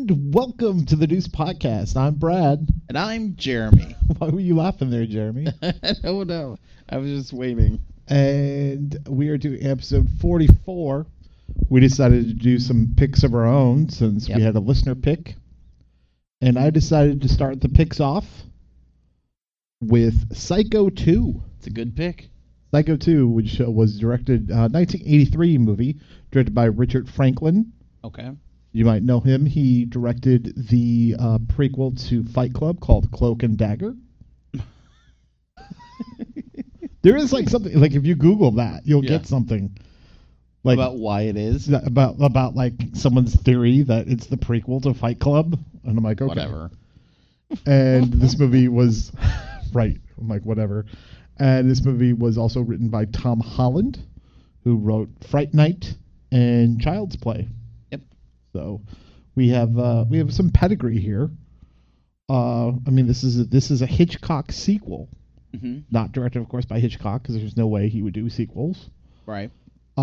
And welcome to the Deuce Podcast. I'm Brad. And I'm Jeremy. Why were you laughing there, Jeremy? Oh, no. I was just waiting. And we are doing episode 44. We decided to do some picks of our own since we had a listener pick. And I decided to start the picks off with Psycho 2. It's a good pick. Psycho 2, which was directed 1983 movie, directed by Richard Franklin. Okay. You might know him. He directed the prequel to Fight Club called Cloak and Dagger. There is like something, like if you Google that, you'll get something. Like about why it is? About like someone's theory that it's the prequel to Fight Club. And I'm like, okay. Whatever. And this movie was, right, I'm like, whatever. And this movie was also written by Tom Holland, who wrote Fright Night and Child's Play. So we have some pedigree here. I mean, this is a Hitchcock sequel, not directed, of course, by Hitchcock because there's no way he would do sequels. Right.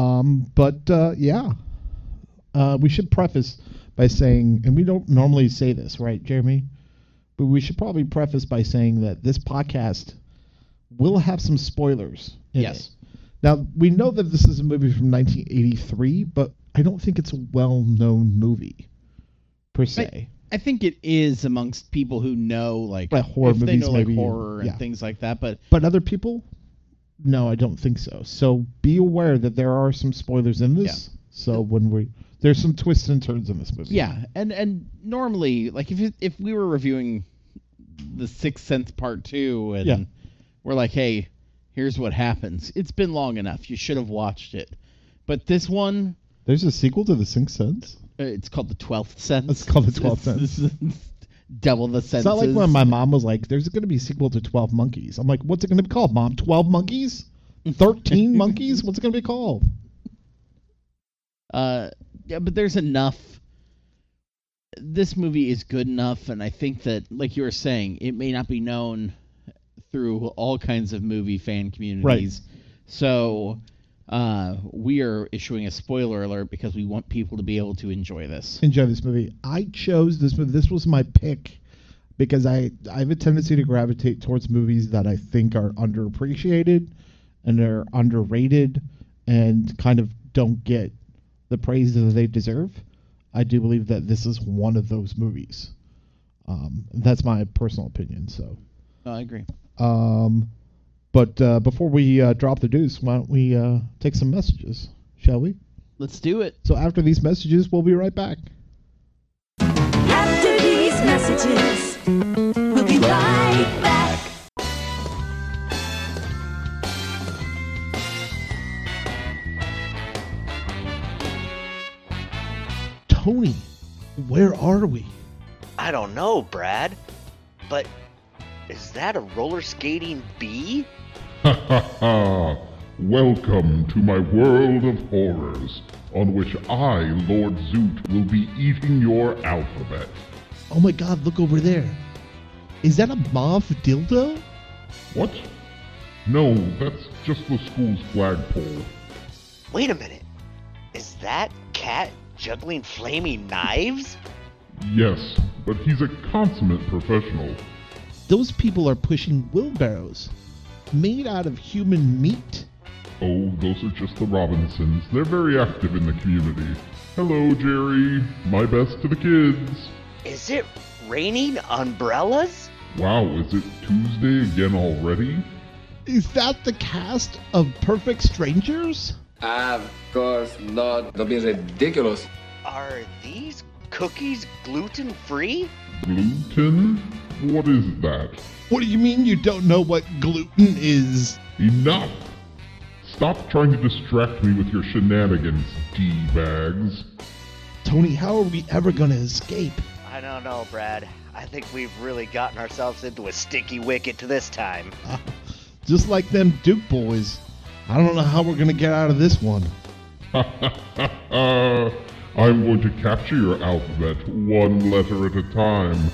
We should preface by saying, and we don't normally say this, right, Jeremy? But we should probably preface by saying that this podcast will have some spoilers. Yes. Now, we know that this is a movie from 1983, but I don't think it's a well-known movie, per se. I think it is amongst people who know, like horror movies, they know, maybe, like horror and things like that. But other people, no, I don't think so. So be aware that there are some spoilers in this. Yeah. So there's some twists and turns in this movie. Yeah, and normally, like if we were reviewing The Sixth Sense Part 2, and we're like, hey, here's what happens. It's been long enough. You should have watched it. But this one... There's a sequel to The Sixth Sense? It's called The 12th Sense. It's called The 12th Sense. Double the senses. It's not like when my mom was like, there's going to be a sequel to 12 Monkeys. I'm like, what's it going to be called, Mom? 12 Monkeys? 13 Monkeys? What's it going to be called? Yeah, but there's enough. This movie is good enough, and I think that, like you were saying, it may not be known through all kinds of movie fan communities. Right. So... we are issuing a spoiler alert because we want people to be able to enjoy this. Enjoy this movie. I chose this movie. This was my pick because I have a tendency to gravitate towards movies that I think are underappreciated and are underrated and kind of don't get the praise that they deserve. I do believe that this is one of those movies. That's my personal opinion. So, I agree. But before we drop the deuce, why don't we take some messages, shall we? Let's do it. So after these messages, we'll be right back. After these messages, we'll be right back. Tony, where are we? I don't know, Brad, but is that a roller skating bee? Ha ha ha! Welcome to my world of horrors, on which I, Lord Zoot, will be eating your alphabet. Oh my god, look over there. Is that a mauve dildo? What? No, that's just the school's flagpole. Wait a minute. Is that Cat juggling flaming knives? Yes, but he's a consummate professional. Those people are pushing wheelbarrows. Made out of human meat? Oh, those are just the Robinsons. They're very active in the community. Hello, Jerry. My best to the kids. Is it raining umbrellas? Wow, is it Tuesday again already? Is that the cast of Perfect Strangers? Of course not. Don't be ridiculous. Are these cookies gluten-free? Gluten? What is that? What do you mean you don't know what gluten is? Enough! Stop trying to distract me with your shenanigans, D-bags. Tony, how are we ever going to escape? I don't know, Brad. I think we've really gotten ourselves into a sticky wicket this time. Just like them Duke boys. I don't know how we're going to get out of this one. I'm going to capture your alphabet one letter at a time.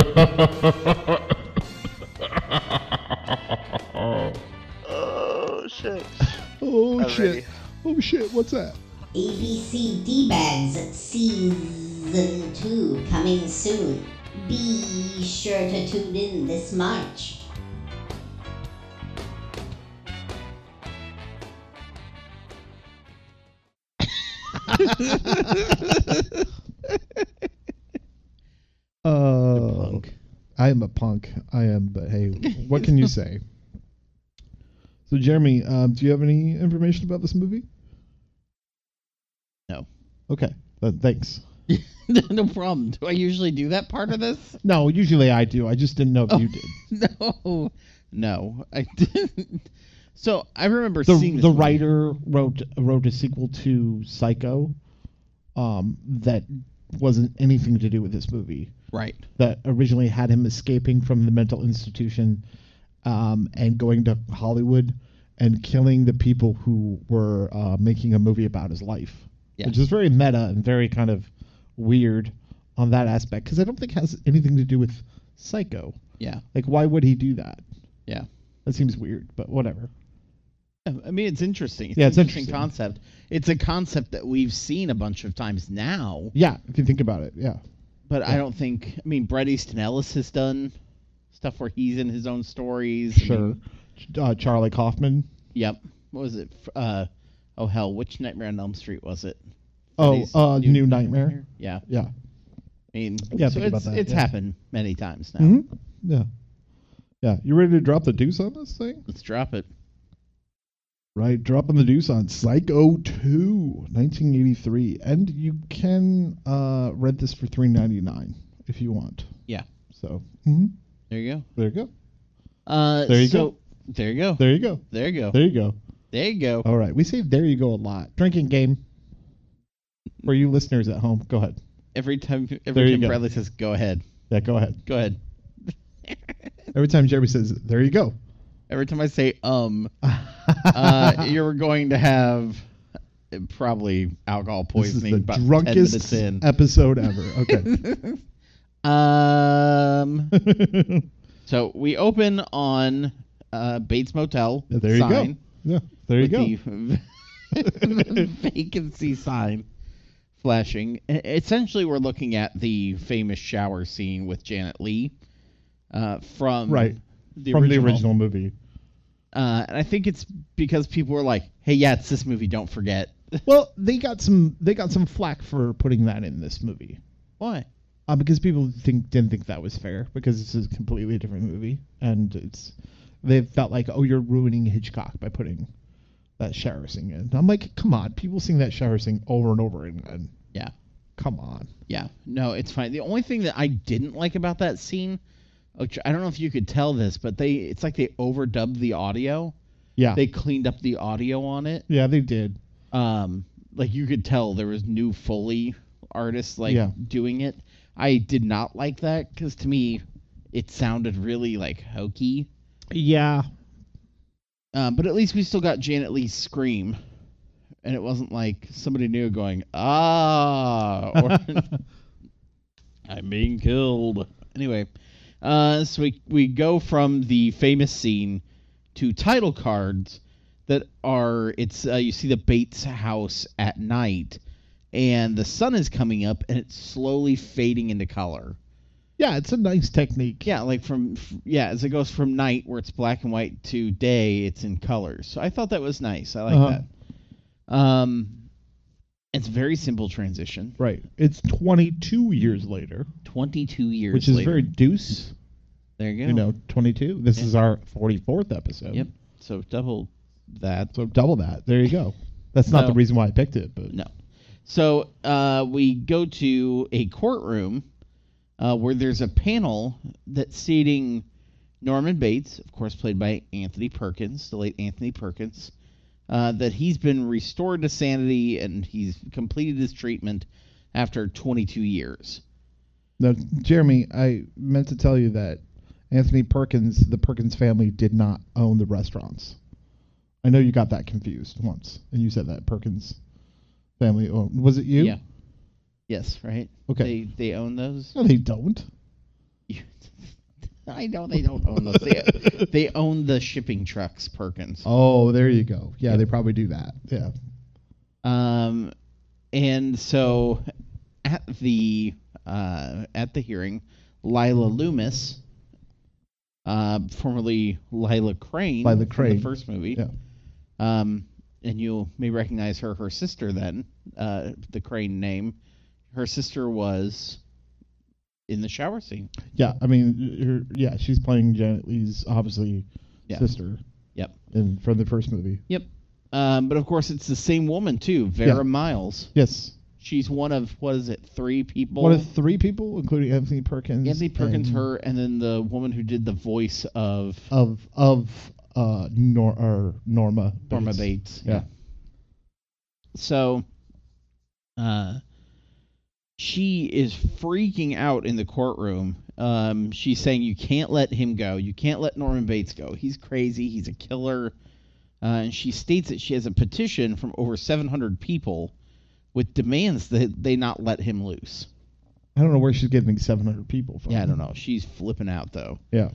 Oh, shit. Oh, shit. Oh, shit. What's that? ABCD bags, C's. Season 2 coming soon. Be sure to tune in this March. Punk. I am a punk. I am, but hey, what can you say? So, Jeremy, do you have any information about this movie? No. Okay, thanks. No problem. Do I usually do that part of this? No, usually I do. I just didn't know if you did. No, I didn't. So I remember The seeing this the movie. writer wrote a sequel to Psycho, that wasn't anything to do with this movie. Right. That originally had him escaping from the mental institution, and going to Hollywood and killing the people who were making a movie about his life, Yeah. which is very meta and very kind of weird on that aspect, because I don't think it has anything to do with Psycho. Yeah. Like, why would he do that? Yeah. That seems weird, but whatever. I mean, it's interesting. It's Yeah, an it's interesting interesting. concept. It's a concept that we've seen a bunch of times now, Yeah, if you think about it, yeah. but I don't think. I mean, Bret Easton Ellis has done stuff where he's in his own stories. I Sure. mean, Charlie Kaufman. yep. What was it? Oh hell, which Nightmare on Elm Street was it? Oh, Freddy's New Nightmare. Yeah. Yeah. I mean, Yeah, so think about that, it's yeah. happened many times now. hmm Yeah. Yeah. You ready to drop the deuce on this thing? Let's drop it. Right, dropping the deuce on Psycho 2, 1983, and you can rent this for $3.99 if you want. Yeah. So, There you go. there you go. There you go. There you go. There you go. There you go. There you go. There you go. All right, we say there you go a lot. Drinking game. For you listeners at home, go ahead. Every time There you go. Bradley says, "Go ahead, Yeah, go ahead. go ahead." Every time Jeremy says, there you go. Every time I say you're going to have probably alcohol This is poisoning the about 10 drunkest minutes in. episode ever. Okay. So we open on Bates Motel. Yeah, there you sign go. Yeah, there you go. The vacancy sign flashing. Essentially, we're looking at the famous shower scene with Janet Leigh from Right. the From original. the original movie. And I think it's because people were like, "Hey, yeah, it's this movie. Don't forget." Well, they got some flack for putting that in this movie. Why? Because people didn't think that was fair, because it's a completely different movie, and they felt like, oh, you're ruining Hitchcock by putting that shower scene in. I'm like, come on, people sing that shower scene over and over again. Yeah. Come on. Yeah. No, it's fine. The only thing that I didn't like about that scene, which I don't know if you could tell this, but it's like they overdubbed the audio. Yeah. They cleaned up the audio on it. Yeah, they did. Like you could tell there was new Foley artists doing it. I did not like that because to me it sounded really like hokey. Yeah. But at least we still got Janet Leigh's scream, and it wasn't like somebody new going or I'm being killed. Anyway, so we go from the famous scene to title cards that are you see the Bates house at night, and the sun is coming up, and it's slowly fading into color. Yeah, it's a nice technique. Yeah, like as it goes from night where it's black and white to day, it's in colors. So I thought that was nice. I like that. It's a very simple transition. Right. It's 22 years later. 22 years Which is later. very deuce. There you go. 22. This is our 44th episode. Yep. So double that. So double that. There you go. That's not No. the reason why I picked it, but No. So we go to a courtroom where there's a panel that's seating Norman Bates, of course played by Anthony Perkins, the late Anthony Perkins, that he's been restored to sanity and he's completed his treatment after 22 years. Now, Jeremy, I meant to tell you that Anthony Perkins, the Perkins family, did not own the restaurants. I know you got that confused once, and you said that Perkins family owned. Was it you? Yeah. Yes, right? Okay. They own those? No, they don't. I know they don't own those. They own the shipping trucks, Perkins. Oh, there you go. Yeah, they probably do that. Yeah. And so at the hearing, Lila Loomis, formerly Lila Crane, Lila from Crane. the first movie. Yeah. And you may recognize her sister then, the Crane name. Her sister was in the shower scene. Yeah, I mean, she's playing Janet Leigh's obviously sister. Yep. From the first movie. Yep. But of course, it's the same woman too, Vera Miles. Yes. She's one of 3 people. One of 3 people, including Anthony Perkins. Anthony Perkins, her, and then the woman who did the voice of Norma Bates. Norma Bates. Yeah. So, she is freaking out in the courtroom. She's saying, "You can't let him go. You can't let Norman Bates go. He's crazy. He's a killer." And she states that she has a petition from over 700 people with demands that they not let him loose. I don't know where she's getting 700 people from. Yeah, I don't know. She's flipping out, though. Yeah.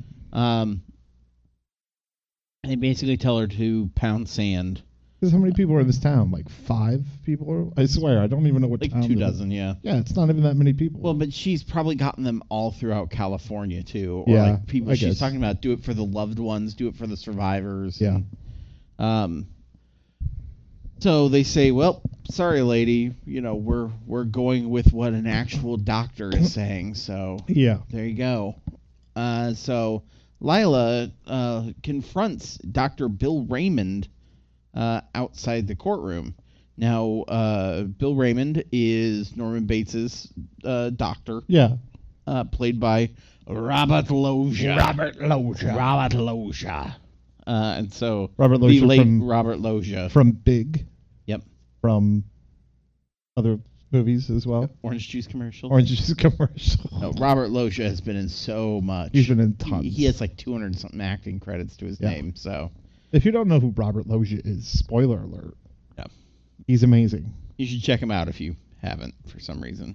They basically tell her to pound sand. Because how many people are in this town? Like 5 people? I swear, I don't even know what Like town 2 it is. dozen, yeah. Yeah, it's not even that many people. Well, but she's probably gotten them all throughout California, too. Or Yeah, like people I she's guess. talking about, do it for the loved ones, do it for the survivors. Yeah. And, so they say, well, sorry, lady, we're going with what an actual doctor is saying. So yeah. there you go. So Lila confronts Dr. Bill Raymond outside the courtroom. Now, Bill Raymond is Norman Bates's doctor. Yeah. Played by Robert Loggia. Robert Loggia. And so Robert the Loggia late from- Robert Loggia. From Big. Yep. From other movies as well. Orange juice commercial. Orange Juice commercial. No, Robert Loggia has been in so much. He's been in tons. He has like 200 something acting credits to his name. So If you don't know who Robert Loggia is, spoiler alert. Yeah. He's amazing. you should check him out if you haven't for some reason.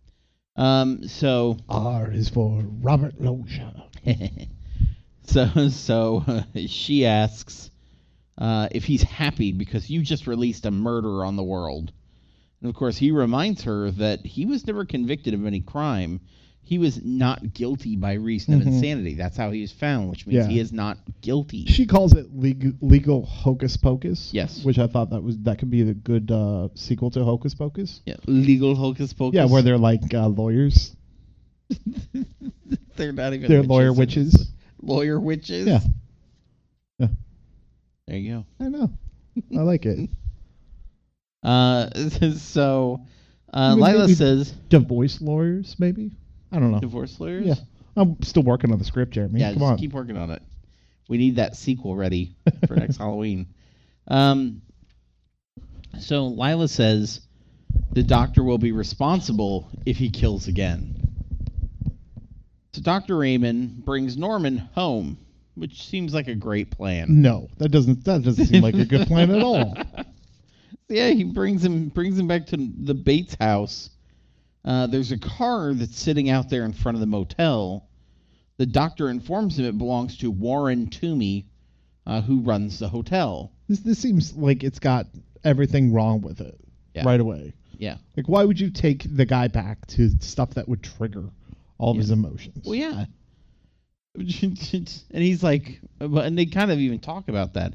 So R is for Robert Loggia. So she asks if he's happy because you just released a murder on the world. And of course, he reminds her that he was never convicted of any crime. He was not guilty by reason of insanity. That's how he was found, which means he is not guilty. She calls it legal hocus pocus. Yes. Which I thought that could be a good sequel to Hocus Pocus. Yeah, legal hocus pocus. Yeah, where they're like lawyers. They're not even. They're lawyer witches. Lawyer witches. Yeah. Yeah. There you go. I know. I like it. So Maybe Lila says divorce lawyers, maybe. I don't know. divorce lawyers. Yeah, I'm still working on the script, Jeremy. Yeah, Come just on. keep working on it. We need that sequel ready for next Halloween. So Lila says the doctor will be responsible if he kills again. So Dr. Raymond brings Norman home, which seems like a great plan. No, that doesn't seem like a good plan at all. Yeah, he brings him back to the Bates house. There's a car that's sitting out there in front of the motel. The doctor informs him it belongs to Warren Toomey, who runs the hotel. This seems like it's got everything wrong with it right away. Yeah. Like, why would you take the guy back to stuff that would trigger all of his emotions? Well, yeah. And he's like, and they kind of even talk about that.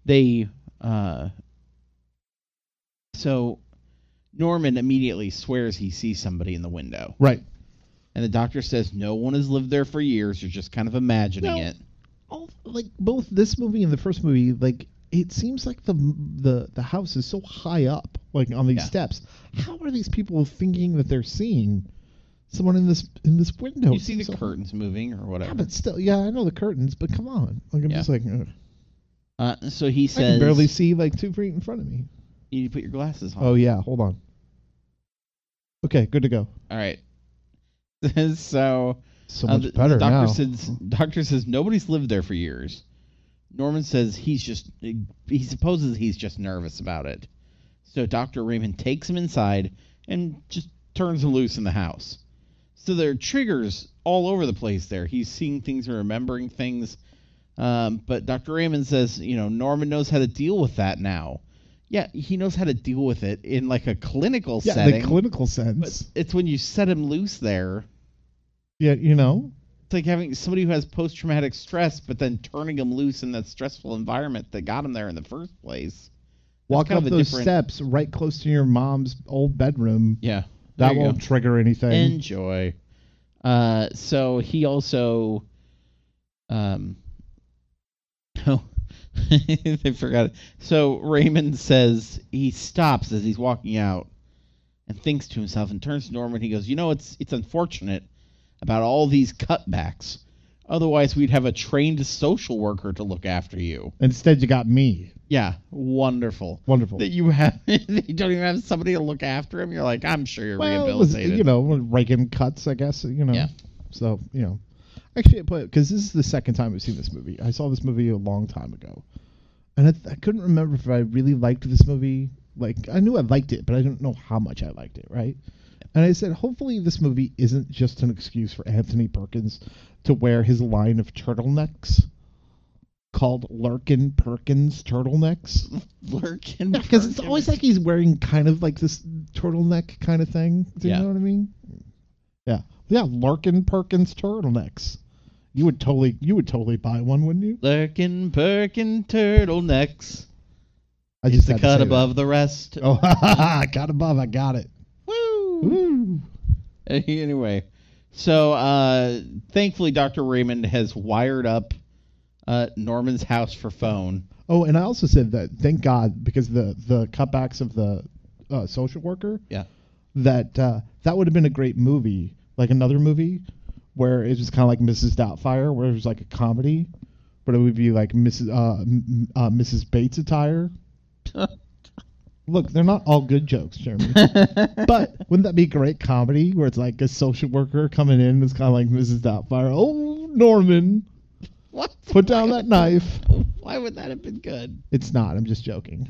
So Norman immediately swears he sees somebody in the window. Right. And the doctor says no one has lived there for years. You're just kind of imagining it. Like both this movie and the first movie, like it seems like the house is so high up, like on these steps. How are these people thinking that they're seeing someone in this window? You see the curtains moving or whatever. Yeah, but still, I know the curtains, but come on, like I'm just like. So he I says, can barely see like 2 feet in front of me. You need to put your glasses on. Oh yeah, hold on. Okay, good to go. All right. So much better now. Doctor says nobody's lived there for years. Norman says he supposes he's just nervous about it. So Dr. Raymond takes him inside and just turns him loose in the house. So there are triggers all over the place there. He's seeing things and remembering things. But Dr. Raymond says, Norman knows how to deal with that now. Yeah, he knows how to deal with it in like a clinical Yeah, setting. the clinical But sense. it's when you set him loose there. Yeah, It's like having somebody who has post-traumatic stress, but then turning him loose in that stressful environment that got him there in the first place. walk kind up of a those different- steps right close to your mom's old bedroom. Yeah. That there you won't go. trigger anything. Enjoy. So he also, oh, they forgot it. So Raymond says he stops as he's walking out and thinks to himself and turns to Norman. He goes, it's unfortunate about all these cutbacks. Otherwise, we'd have a trained social worker to look after you. Instead, you got me. Yeah, wonderful. Wonderful. That you have, you don't even have somebody to look after him. You're like, I'm sure you're Well, it was, rehabilitated. Reagan cuts, I guess, Yeah. So, Actually, because this is the second time I've seen this movie. I saw this movie a long time ago. And I couldn't remember if I really liked this movie. Like, I knew I liked it, but I didn't know how much I liked it, right? And I said, hopefully this movie isn't just an excuse for Anthony Perkins to wear his line of turtlenecks called Larkin Perkins turtlenecks. Lurking. Because it's always like he's wearing kind of like this turtleneck kind of thing. Do you Yeah. know what I mean? Yeah. Yeah, Larkin Perkins turtlenecks. You would totally buy one, wouldn't you? Lurkin' Perkin' turtlenecks. I It's just the had to cut say above the rest. that. Oh, I got above. I got it. Woo! Woo. Anyway, so thankfully Dr. Raymond has wired up Norman's house for phone. Oh, and I also said that thank God, because the cutbacks of the social worker. Yeah. That would have been a great movie, like another movie, where it was kind of like Mrs. Doubtfire, where it was like a comedy, but it would be like Mrs. Bates attire. Look, they're not all good jokes, Jeremy. But wouldn't that be great comedy, where it's like a social worker coming in, it's kind of like Mrs. Doubtfire. Oh, Norman, What? put down that knife. Why would that have been good? It's not. I'm just joking.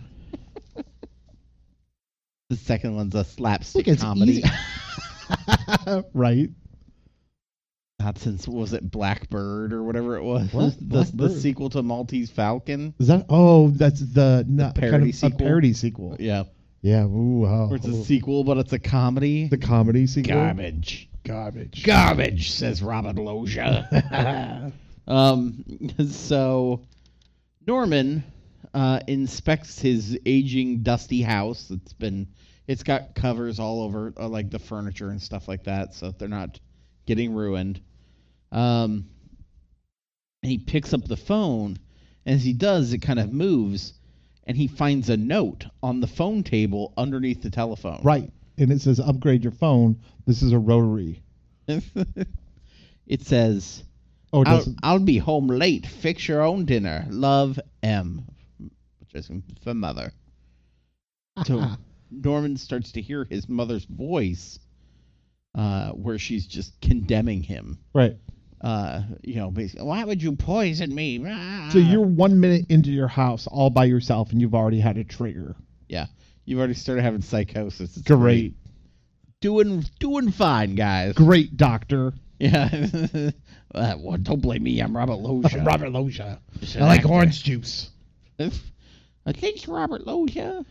The second one's a slapstick Look, it's comedy. easy. Right. Not since, was it Blackbird or whatever it was? What? The Blackbird? sequel to Maltese Falcon? Is that? Oh, that's the parody kind of sequel? A parody sequel. Yeah. Yeah. Ooh, oh, Or it's a sequel, but it's a comedy. The comedy sequel. Garbage. Garbage. Garbage, says Robert Loggia. So Norman inspects his aging, dusty house. It's got covers all over, like the furniture and stuff like that, so they're not getting ruined. And he picks up the phone, and as he does, it kind of moves, and he finds a note on the phone table underneath the telephone. Right. And it says, upgrade your phone. This is a rotary. It says, Oh, it doesn't. I'll be home late. Fix your own dinner. Love, M. Which is for mother. So Norman starts to hear his mother's voice, where she's just condemning him. Right. Basically, why would you poison me? So you're 1 minute into your house all by yourself, and you've already had a trigger. Yeah, you've already started having psychosis. It's Great. Doing fine, guys. Great, doctor. Yeah. Well, don't blame me. I'm Robert Loggia. Robert Loggia. Just I an like actor. orange juice. Thanks, Robert Loggia.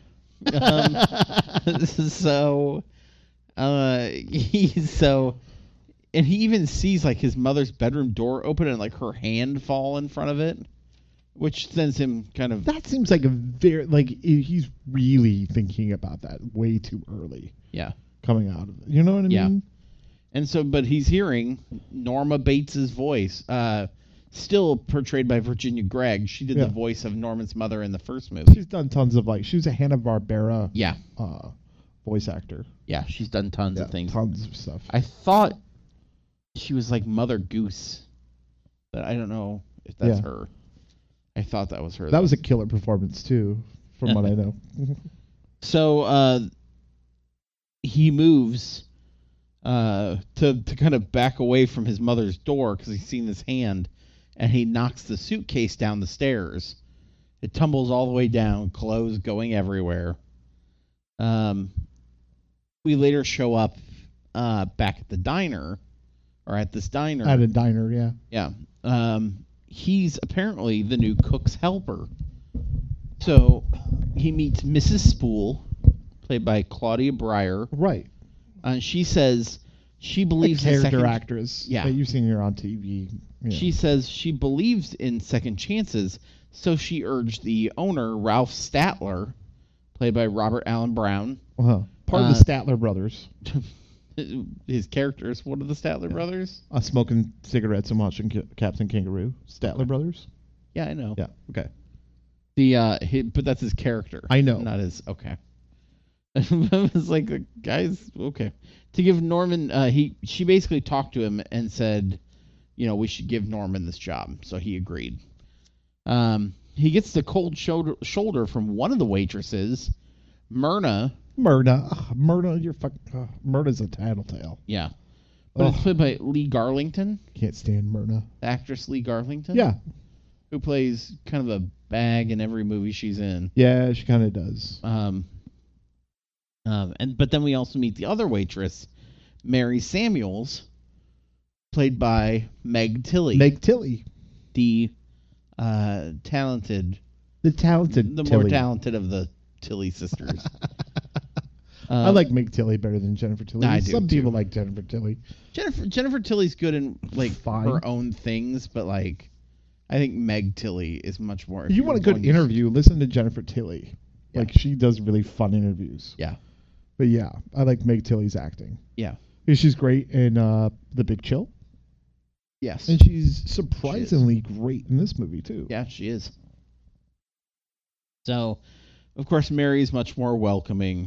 And he even sees like his mother's bedroom door open and like her hand fall in front of it, which sends him kind of That seems like a very, he's really thinking about that way too early yeah. coming out of it. You know what I Yeah. mean? And so, but he's hearing Norma Bates's voice, still portrayed by Virginia Gregg. She did Yeah. the voice of Norman's mother in the first movie. She's done tons of she was a Hanna-Barbera Yeah, voice actor. yeah, she's done tons Yeah, of things. tons of stuff. I thought she was like Mother Goose, but I don't know if that's Yeah. her. I thought that was her. That though. was a killer performance too, from what I know. So he moves to kind of back away from his mother's door because he's seen this hand, and he knocks the suitcase down the stairs. It tumbles all the way down, clothes going everywhere. We later show up back at the diner, or at this diner. At a diner, yeah. Yeah. He's apparently the new cook's helper. So he meets Mrs. Spool, played by Claudia Breyer. Right. She says she believes A in character second actress. Yeah. That you've seen her on TV. Yeah. She says she believes in second chances, so she urged the owner, Ralph Statler, played by Robert Allen Brown. Part of the Statler brothers. His character is one of the Statler brothers. Smoking cigarettes and watching Captain Kangaroo. Statler brothers? Yeah, I know. Yeah, okay. But that's his character. I know. Not his. Okay. I was like, guys, okay. To give Norman, she basically talked to him and said, we should give Norman this job. So he agreed. He gets the cold shoulder from one of the waitresses, Myrna. Myrna's a tattletale. Yeah. But it's played by Lee Garlington. Can't stand Myrna. The actress Lee Garlington. Yeah. Who plays kind of a bag in every movie she's in. Yeah, she kind of does. But then we also meet the other waitress, Mary Samuels, played by Meg Tilly. Meg Tilly. The talented. The Tilly. more talented of the Tilly sisters. I like Meg Tilly better than Jennifer Tilly. I do, Some too. people like Jennifer Tilly. Jennifer Tilly's good in Fine. her own things, but I think Meg Tilly is much more. If you want a good interview, listen to Jennifer Tilly. Yeah. She does really fun interviews. Yeah. But yeah, I like Meg Tilly's acting. Yeah. She's great in The Big Chill. Yes. And she's surprisingly great in this movie, too. Yeah, she is. So, of course, Mary's much more welcoming.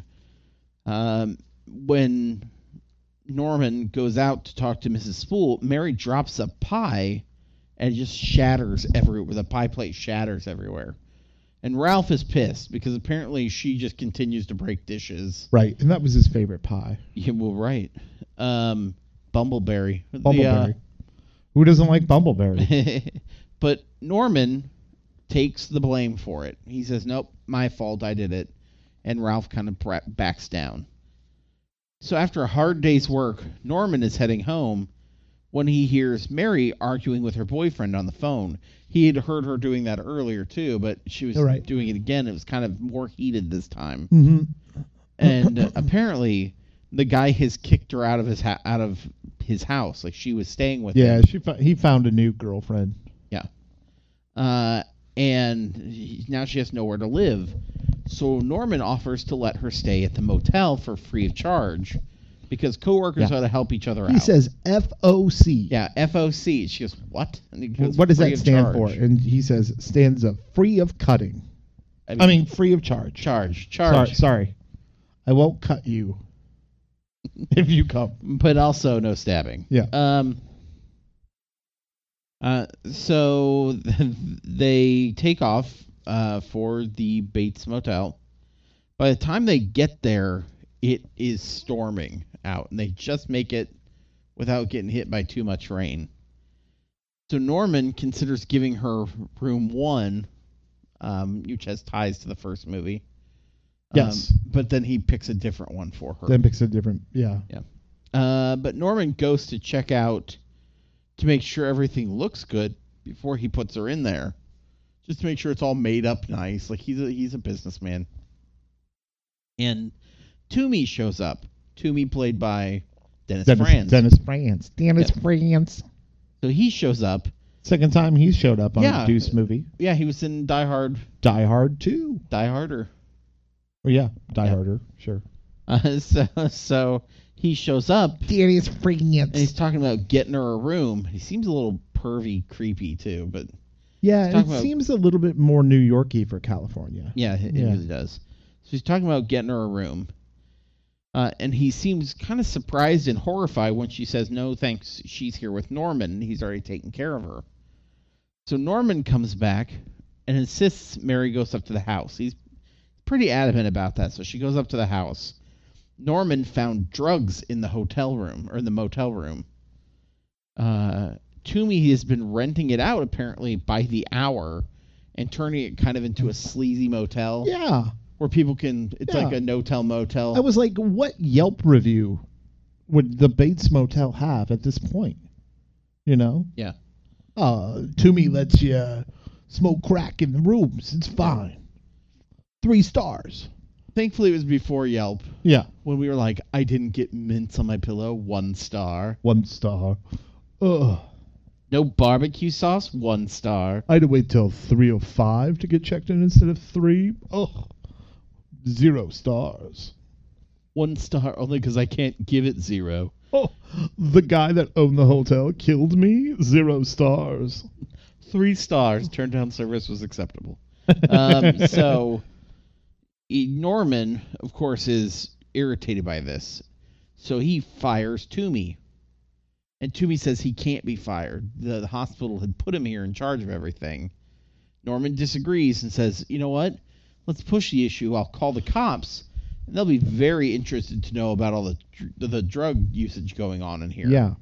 When Norman goes out to talk to Mrs. Spool, Mary drops a pie and it just shatters everywhere. The pie plate shatters everywhere. And Ralph is pissed because apparently she just continues to break dishes. Right, and that was his favorite pie. Yeah, well, right. Bumbleberry. Bumbleberry. Who doesn't like Bumbleberry? But Norman takes the blame for it. He says, nope, my fault, I did it. And Ralph kind of backs down. So after a hard day's work, Norman is heading home when he hears Mary arguing with her boyfriend on the phone. He had heard her doing that earlier, too, but she was doing it again. It was kind of more heated this time. Mm-hmm. And apparently, the guy has kicked her out of his house. Like, she was staying with him. Yeah, he found a new girlfriend. Yeah. And now she has nowhere to live. So Norman offers to let her stay at the motel for free of charge because coworkers ought to help each other out. He says FOC. Yeah, FOC. She goes, what? And he goes, what does free that of stand charge. for? And he says, stands up free of cutting. I mean, free of charge. Charge. Sorry. I won't cut you if you come. But also no stabbing. Yeah. So they take off for the Bates Motel. By the time they get there, it is storming out, and they just make it without getting hit by too much rain. So Norman considers giving her room 1, which has ties to the first movie. Yes. But then he picks a different one for her. Then picks a different, yeah. But Norman goes to check out to make sure everything looks good before he puts her in there. Just to make sure it's all made up nice. Like, he's a businessman. And Toomey shows up. Toomey played by Dennis Franz. Dennis Franz. So he shows up. Second time he showed up on a Deuce movie. Yeah, he was in Die Hard. Die Hard 2. Die Harder. Oh, yeah. Die Harder. Sure. So he shows up. Dennis Franz. And he's talking about getting her a room. He seems a little pervy, creepy, too, but... Yeah, it seems a little bit more New Yorky for California. Yeah, it really does. So he's talking about getting her a room. And he seems kind of surprised and horrified when she says, no, thanks, she's here with Norman. He's already taken care of her. So Norman comes back and insists Mary goes up to the house. He's pretty adamant about that, so she goes up to the house. Norman found drugs in the hotel room, or in the motel room. Toomey has been renting it out, apparently, by the hour and turning it kind of into a sleazy motel. Yeah. Where people can... It's like a no-tell motel. I was like, what Yelp review would the Bates Motel have at this point? You know? Yeah. Toomey lets you smoke crack in the rooms. It's fine. 3 stars. Thankfully, it was before Yelp Yeah, when we were like, I didn't get mints on my pillow, 1 star. 1 star. Ugh. No barbecue sauce, 1 star. I had to wait till 3:05 to get checked in instead of 3. Ugh. 0 stars. 1 star only because I can't give it 0. Oh, the guy that owned the hotel killed me. 0 stars. 3 stars. Turn down service was acceptable. So Norman, of course, is irritated by this. So he fires Toomey. And Toomey says he can't be fired. The hospital had put him here in charge of everything. Norman disagrees and says, you know what? Let's push the issue. I'll call the cops. And they'll be very interested to know about all the drug usage going on in here. Yeah.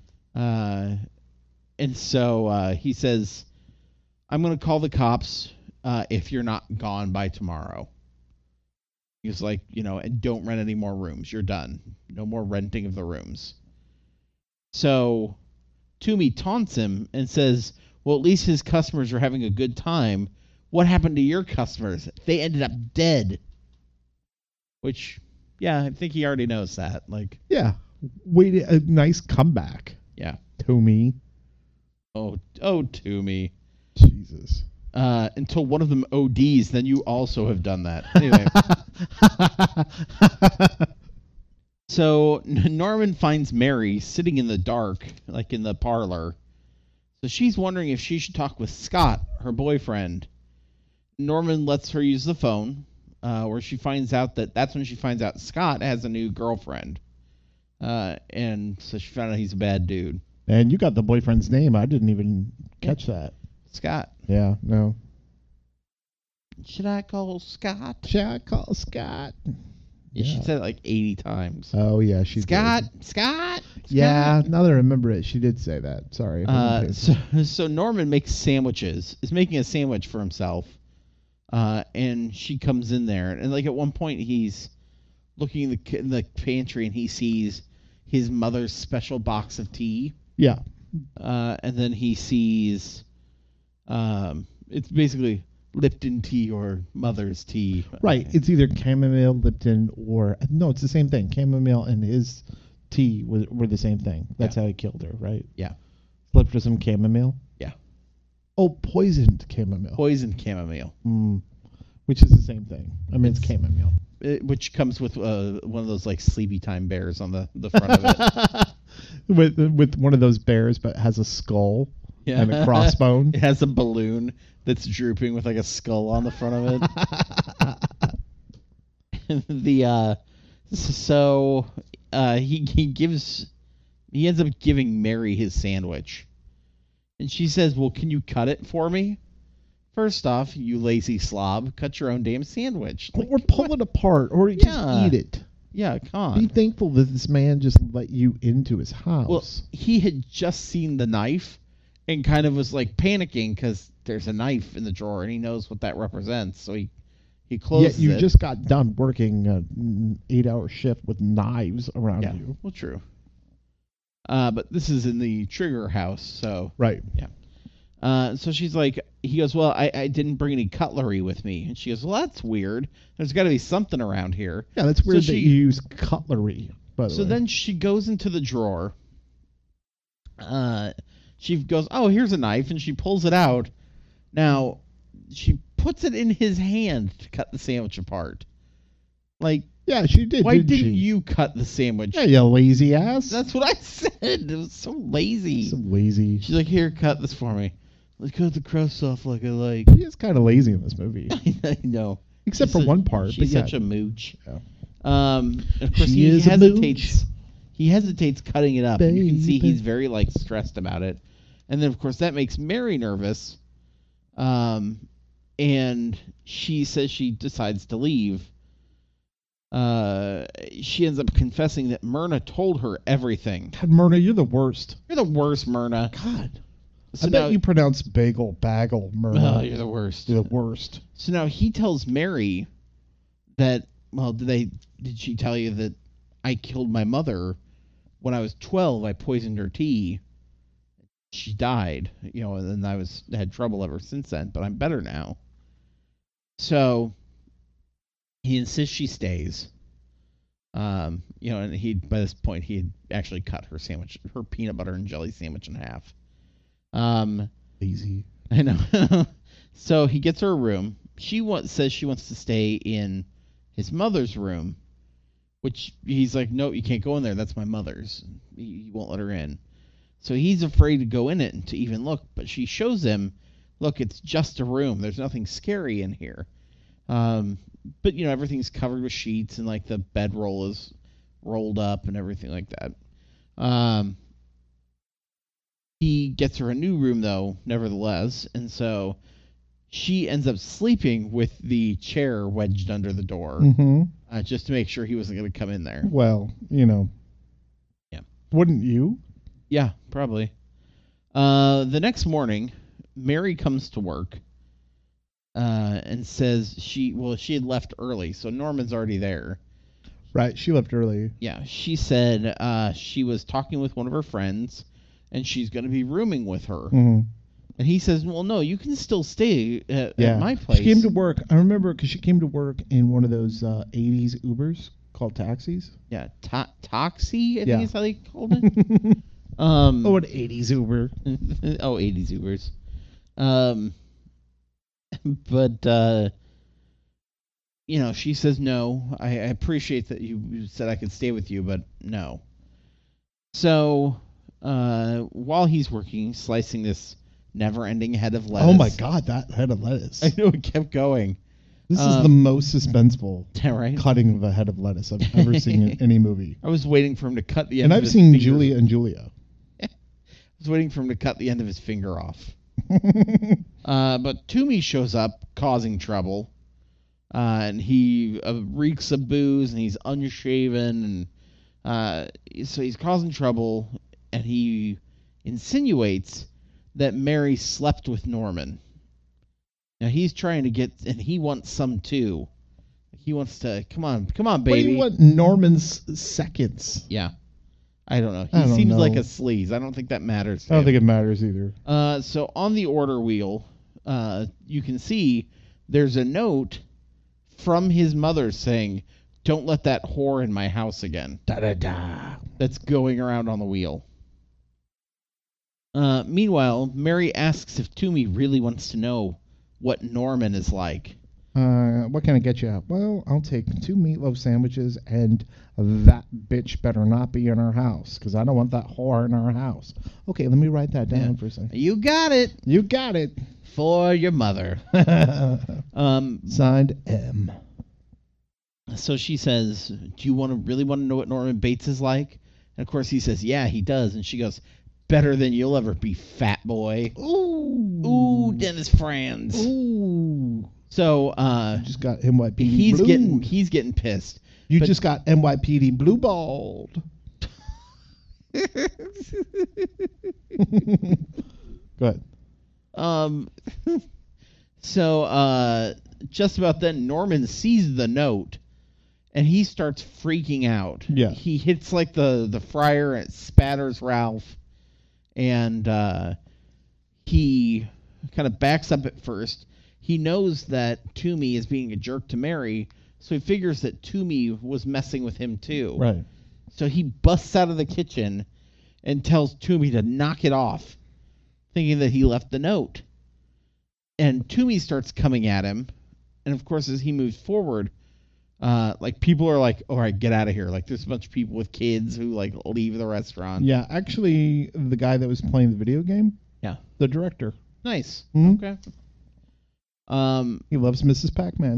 And so he says, I'm going to call the cops if you're not gone by tomorrow. He's like, and don't rent any more rooms. You're done. No more renting of the rooms. So Toomey taunts him and says, well, at least his customers are having a good time. What happened to your customers? They ended up dead. Which, yeah, I think he already knows that. Like, Yeah. Wait, a nice comeback. yeah. Toomey. Oh, Toomey. Jesus. Until one of them ODs, then you also have done that. Anyway. So Norman finds Mary sitting in the dark, like in the parlor. So she's wondering if she should talk with Scott, her boyfriend. Norman lets her use the phone, where she finds out that's when she finds out Scott has a new girlfriend. And so she found out he's a bad dude. And you got the boyfriend's name. I didn't even catch that. Scott. Yeah, no. Should I call Scott? Shall I call Scott? Yeah. She said it like 80 times. Oh, yeah, she Scott, did. Scott. Yeah, now that I remember it, she did say that. Sorry. So Norman is making a sandwich for himself. And she comes in there. And like at one point, he's looking in the pantry and he sees his mother's special box of tea. Yeah. And then he sees, it's basically Lipton tea or mother's tea. Right. It's either chamomile, Lipton, or... No, it's the same thing. Chamomile and his tea were the same thing. That's how he killed her, right? Yeah. Slipped her some chamomile? Yeah. Oh, poisoned chamomile. Poisoned chamomile. Which is the same thing. I mean, it's chamomile. Which comes with one of those like Sleepy Time bears on the front of it. with one of those bears, but has a skull and a crossbone. It has a balloon that's drooping with like a skull on the front of it. He ends up giving Mary his sandwich, and she says, "Well, can you cut it for me? First off, you lazy slob, cut your own damn sandwich. Like, or pull it apart, or just eat it. Yeah, come on. Be thankful that this man just let you into his house. Well, he had just seen the knife and kind of was like panicking because there's a knife in the drawer and he knows what that represents. So he closes it. You just got done working an 8-hour shift with knives around you. Well, true. But this is in the Trigger house, so... Right. Yeah. So she's like, he goes, well, I didn't bring any cutlery with me. And she goes, well, that's weird. There's got to be something around here. Yeah, that's weird that you use cutlery, by the way. So then she goes into the drawer. She goes, oh, here's a knife, and she pulls it out. Now, she puts it in his hand to cut the sandwich apart. Like, yeah, she did. Why didn't you cut the sandwich? Yeah, you lazy ass. That's what I said. It was so lazy. So lazy. She's like, here, cut this for me. Let's cut the crust off like I like. He is kind of lazy in this movie. I know. Except for one part. She's but such a mooch. Yeah. Of course, he hesitates. He hesitates cutting it up. And you can see he's very like stressed about it. And then, of course, that makes Mary nervous. And she says she decides to leave. She ends up confessing that Myrna told her everything. God, Myrna, you're the worst. You're the worst, Myrna. God. So I bet you pronounce bagel, Myrna. Oh, you're the worst. You're the worst. So now he tells Mary that, well, did she tell you that I killed my mother when I was 12? I poisoned her tea. She died, and then I had trouble ever since then, but I'm better now. So He insists she stays. And by this point he had actually cut her peanut butter and jelly sandwich in half. Easy. I know. So he gets her a room. She says she wants to stay in his mother's room, which he's like, no, you can't go in there. That's my mother's. He won't let her in. So he's afraid to go in it and to even look. But she shows him, look, it's just a room. There's nothing scary in here. But everything's covered with sheets and like the bedroll is rolled up and everything like that. He gets her a new room though, nevertheless, and so she ends up sleeping with the chair wedged under the door, just to make sure he wasn't going to come in there. Well, Yeah. Wouldn't you? Yeah, probably. The next morning, Mary comes to work. And says she had left early, so Norman's already there. Right, she left early. Yeah, she said she was talking with one of her friends, and she's going to be rooming with her. Mm-hmm. And he says, well, no, you can still stay at my place. She came to work. I remember because she came to work in one of those 80s Ubers called taxis. Yeah, Toxie, I think is how they called it. An 80s Uber. 80s Ubers. But, she says, no, I appreciate that you said I could stay with you, but no. So, while he's working, slicing this never-ending head of lettuce. Oh, my God, that head of lettuce. I know, it kept going. This is the most suspenseful right? cutting of a head of lettuce I've ever seen in any movie. I was waiting for him to cut the end of his finger. And I've seen Julia and Julia. I was waiting for him to cut the end of his finger off. But Toomey shows up, causing trouble, and he reeks of booze, and he's unshaven, and so he's causing trouble, and he insinuates that Mary slept with Norman. Now he's trying to get, and he wants some too. He wants to, come on, baby. What do you want Norman's seconds? Yeah. I don't know. He seems like a sleaze. I don't think that matters. I don't think it matters either. So on the order wheel, you can see there's a note from his mother saying, "Don't let that whore in my house again." Da da da. That's going around on the wheel. Meanwhile, Mary asks if Toomey really wants to know what Norman is like. What can I get you? Well, I'll take 2 meatloaf sandwiches, and that bitch better not be in our house, because I don't want that whore in our house. Okay, let me write that down for a second. You got it. You got it. For your mother. Signed M. So she says, do you really want to know what Norman Bates is like? And of course he says, yeah, he does. And she goes, better than you'll ever be, fat boy. Ooh, Dennis Franz. Ooh. So just got NYPD he's getting pissed. You just got NYPD blue balled. Go ahead. So just about then Norman sees the note and he starts freaking out. Yeah. He hits like the fryer and it spatters Ralph, and he kind of backs up at first. He knows that Toomey is being a jerk to Mary, so he figures that Toomey was messing with him too. Right. So he busts out of the kitchen and tells Toomey to knock it off, thinking that he left the note. And Toomey starts coming at him, and of course as he moves forward, like people are like, all right, get out of here. Like there's a bunch of people with kids who like leave the restaurant. Yeah, actually the guy that was playing the video game? Yeah. The director. Nice. Mm-hmm. Okay. He loves Mrs. Pac-Man.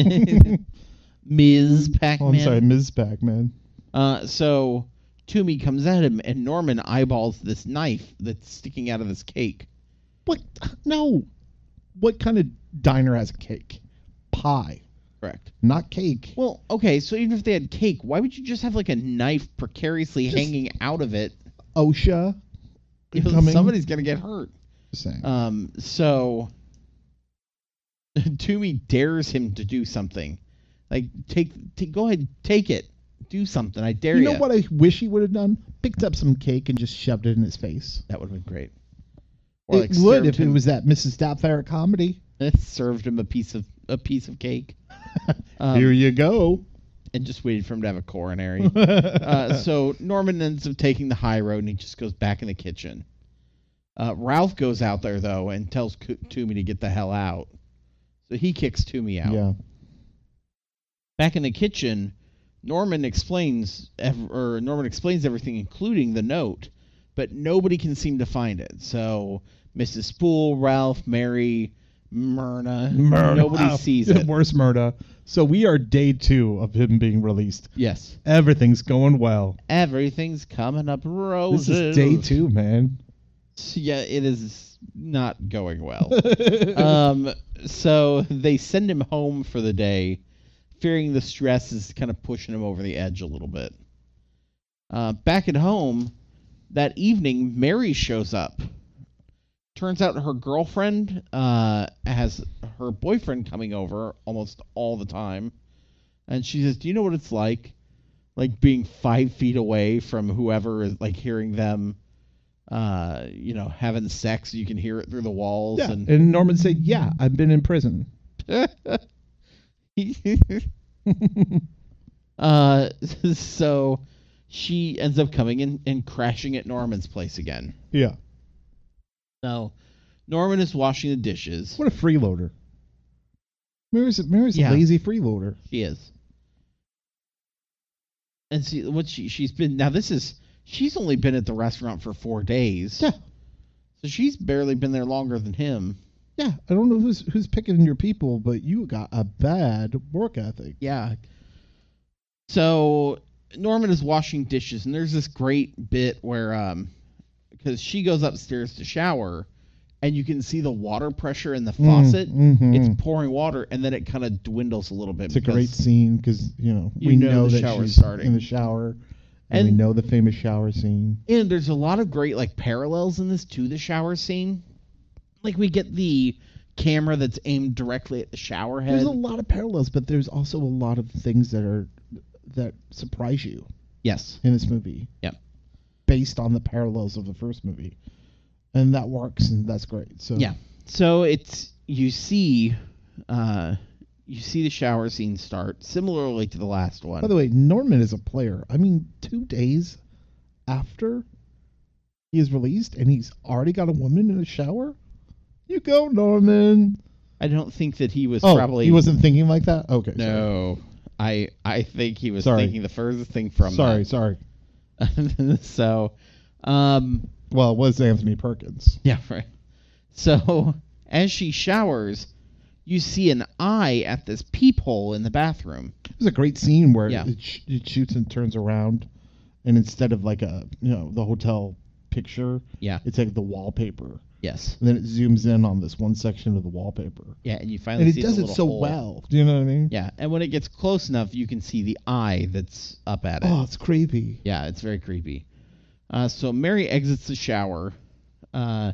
Ms. Pac-Man. Oh, I'm sorry, Ms. Pac-Man. So Toomey comes at him, and Norman eyeballs this knife that's sticking out of this cake. What? No. What kind of diner has a cake? Pie. Correct. Not cake. Well, okay, so even if they had cake, why would you just have like a knife precariously hanging out of it? OSHA. Somebody's going to get hurt. Just saying. So Toomey dares him to do something. Like, go ahead, take it. Do something. I dare you. You know what I wish he would have done? Picked up some cake and just shoved it in his face. That would have been great. Or it would if it was that Mrs. Doubtfire comedy. It served him a piece of cake. Here you go. And just waited for him to have a coronary. So Norman ends up taking the high road, and he just goes back in the kitchen. Ralph goes out there, though, and tells Toomey to get the hell out. So he kicks Toomey out. Yeah. Back in the kitchen, Norman explains everything, including the note, but nobody can seem to find it. So Mrs. Spool, Ralph, Mary, Myrna. Nobody sees it. Worse, Myrna. So we are day 2 of him being released. Yes. Everything's going well. Everything's coming up roses. This is day 2, man. Yeah, it is not going well. So they send him home for the day, fearing the stress is kind of pushing him over the edge a little bit. Back at home, that evening, Mary shows up. Turns out her girlfriend has her boyfriend coming over almost all the time. And she says, do you know what it's like? Like being 5 feet away from whoever is like hearing them, having sex. You can hear it through the walls. Yeah. And Norman said, yeah, I've been in prison. So she ends up coming in and crashing at Norman's place again. Yeah. So Norman is washing the dishes. What a freeloader. Mary's a lazy freeloader. She is. And see what she's only been at the restaurant for 4 days. Yeah. So she's barely been there longer than him. Yeah. I don't know who's picking your people, but you got a bad work ethic. Yeah. So Norman is washing dishes, and there's this great bit where because she goes upstairs to shower, and you can see the water pressure in the faucet. Mm-hmm. It's pouring water, and then it kind of dwindles a little bit. It's a great scene because we know the that shower's she's starting in the shower, and we know the famous shower scene. And there's a lot of great parallels in this to the shower scene. Like we get the camera that's aimed directly at the shower head. There's a lot of parallels, but there's also a lot of things that surprise you. Yes. In this movie. Yep. Based on the parallels of the first movie. And that works, and that's great. So yeah. So you see the shower scene start similarly to the last one. By the way, Norman is a player. I mean, 2 days after he is released, and he's already got a woman in a shower? You go, Norman. I don't think that he was he wasn't thinking like that? Okay. No. Sorry. I think he was thinking the furthest thing from Sorry. So, well, it was Anthony Perkins. Yeah, right. So, as she showers, you see an eye at this peephole in the bathroom. It was a great scene where it shoots and turns around, and instead of the hotel picture, it's like the wallpaper. Yes. And then it zooms in on this one section of the wallpaper. Yeah, and you finally see the little hole. And it does it so well. Do you know what I mean? Yeah, and when it gets close enough, you can see the eye that's up at it. Oh, it's creepy. Yeah, it's very creepy. So Mary exits the shower, and